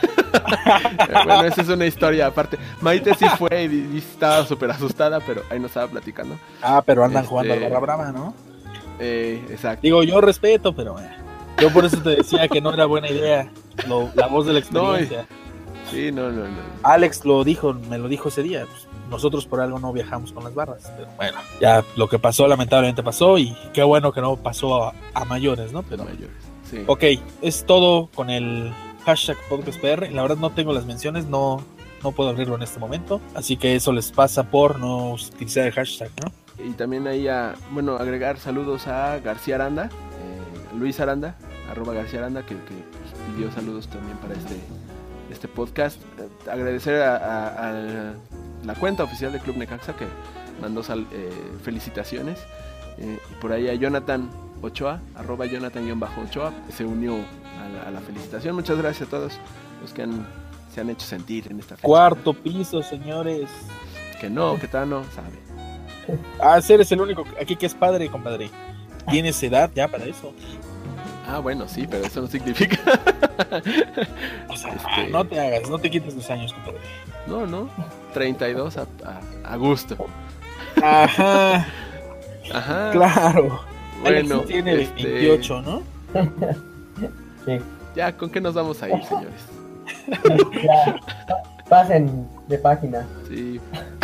Bueno, esa es una historia aparte. Maite sí fue y, y estaba súper asustada, pero ahí nos estaba platicando. Ah, pero andan Este... jugando a barra brava, ¿no? Eh, exacto. Digo, yo respeto, pero eh, yo por eso te decía que no era buena idea lo, la voz de la experiencia. No, sí, no, no, no. Alex lo dijo, me lo dijo ese día. Pues, nosotros por algo no viajamos con las barras. Pero bueno, ya lo que pasó lamentablemente pasó y qué bueno que no pasó a, a mayores, ¿no? Pero mayores, sí. Ok, es todo con el hashtag Podcast P R. La verdad no tengo las menciones, no, no puedo abrirlo en este momento. Así que eso les pasa por no utilizar el hashtag, ¿no? Y también ahí a, bueno, agregar saludos a García Aranda, eh, Luis Aranda, arroba García Aranda, que, que pues, pidió saludos también para este, este podcast. Eh, agradecer a, a, a la cuenta oficial de Club Necaxa que mandó sal, eh, felicitaciones. Eh, y por ahí a Jonathan Ochoa, arroba Jonathan-Ochoa, que se unió a la, a la felicitación. Muchas gracias a todos los que han, se han hecho sentir en esta fecha. Cuarto piso, señores. Que no, que tal no, sabe. Ah, eres el único aquí que es padre, compadre. Tienes edad ya para eso. Ah, bueno, sí, pero eso no significa. O sea, este... no te hagas, no te quites los años, compadre. No, no, treinta y dos a, a, a gusto. Ajá. Ajá. Claro. Bueno, Alex tiene este... veintiocho, ¿no? Sí. Ya, ¿con qué nos vamos a ir, señores? Ya, pasen de página. Sí.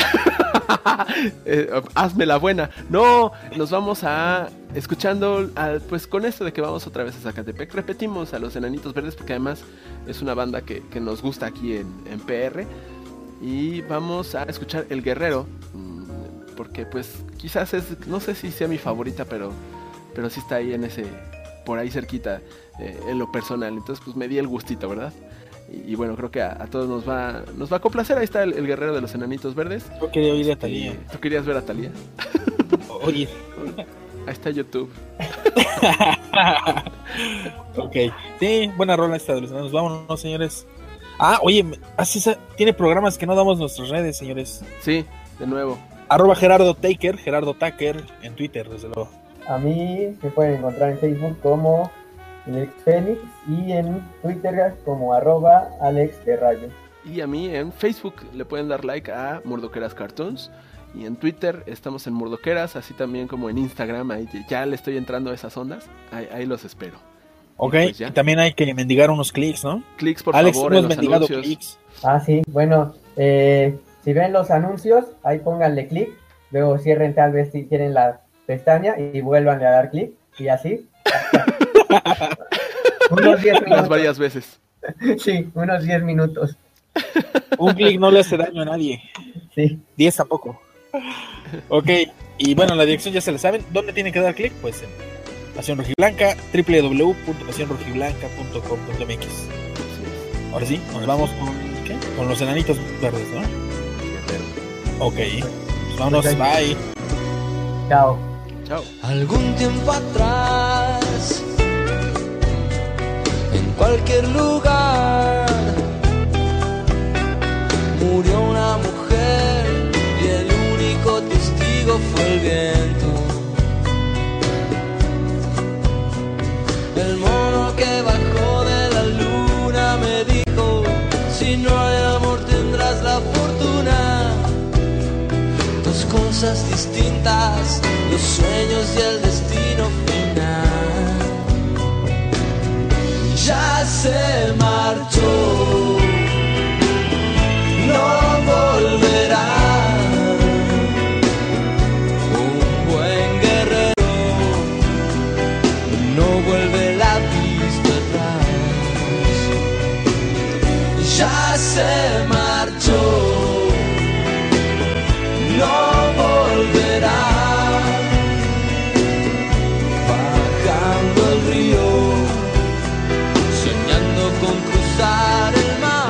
eh, hazme la buena. No, nos vamos a escuchando a, pues con esto de que vamos otra vez a Zacatepec. Repetimos a los Enanitos Verdes porque además es una banda que, que nos gusta aquí en, en P R. Y vamos a escuchar El Guerrero, porque pues quizás es, no sé si sea mi favorita, pero, pero sí está ahí en ese, por ahí cerquita, eh, en lo personal. Entonces pues me di el gustito, ¿verdad? Y, y bueno, creo que a, a todos nos va nos va a complacer. Ahí está el, el Guerrero de los Enanitos Verdes. Yo quería oír a Thalía. ¿Tú querías ver a Thalía? Oye. Ahí está YouTube. Ok. Sí, buena rola esta de los enanos. Vámonos, señores. Ah, oye, así tiene programas que no damos en nuestras redes, señores. Sí, de nuevo. Arroba Gerardo Taker, Gerardo Taker, en Twitter, desde luego. A mí me pueden encontrar en Facebook como Alex Félix y en Twitter como arroba Alex de Rayo. Y a mí en Facebook le pueden dar like a Murdoqueras Cartoons. Y en Twitter estamos en Murdoqueras, así también como en Instagram. Ahí ya le estoy entrando a esas ondas. Ahí, ahí los espero. Ok, y, pues y también hay que mendigar unos clics, ¿no? Clics, por Alex, favor, hemos en los mendigado anuncios. clics. Ah, sí, bueno, eh, si ven los anuncios, ahí pónganle clic, luego cierren tal vez si quieren la pestaña y vuélvanle a dar clic, y así. Unos diez Unas minutos. varias veces. Sí, unos diez minutos. Un clic no le hace daño a nadie. Sí. diez tampoco. Ok, y bueno, la dirección ya se la saben. ¿Dónde tienen que dar clic? Pues en Pasión Rojiblanca, doble u doble u doble u punto pasión rojiblanca punto com punto m x. Ahora sí, nos vamos con, ¿qué? Con los enanitos verdes, ¿no? Ok, pues vámonos, Ok. bye. Chao. Chao. Algún tiempo atrás, en cualquier lugar, murió una mujer y el único testigo fue el viento. El mono que bajó de la luna me dijo: si no hay amor tendrás la fortuna. Dos cosas distintas, los sueños y el destino final. Ya se marchó, no volverá. Un buen guerrero no vuelve la vista atrás. Ya se marchó, no volverá. Bajando el río, soñando con cruzar el mar.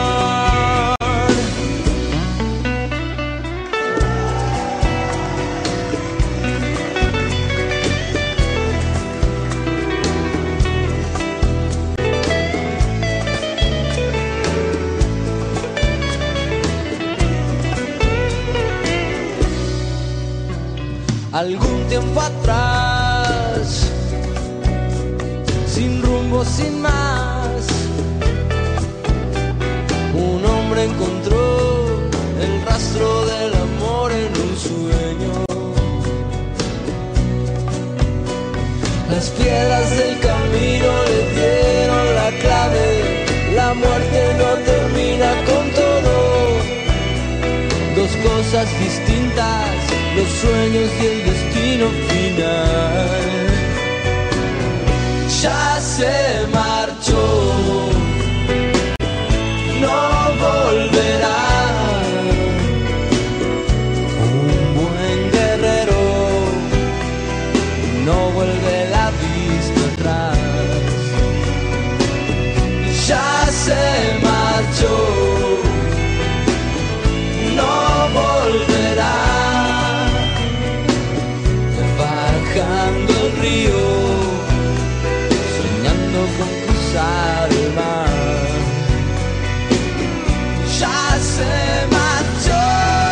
Algún tiempo atrás, sin rumbo, sin más, un hombre encontró el rastro del amor en un sueño. Las piedras del camino le dieron la clave. La muerte no termina con todo. Dos cosas distintas, los sueños y el destino final. Ya se marchó, no volverá. Un buen guerrero no vuelve la vista atrás. Ya se marchó, no volverá. Bajando el río, soñando con cruzar el mar. Ya se marchó,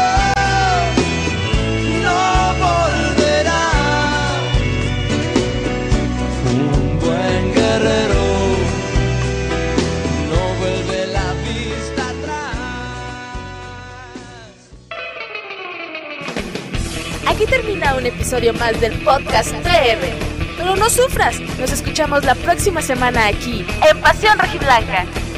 no volverá. Un buen guerrero no vuelve la vista atrás. Aquí termina un episodio más del podcast P R. Pero no sufras, nos escuchamos la próxima semana aquí, en Pasión Rojiblanca.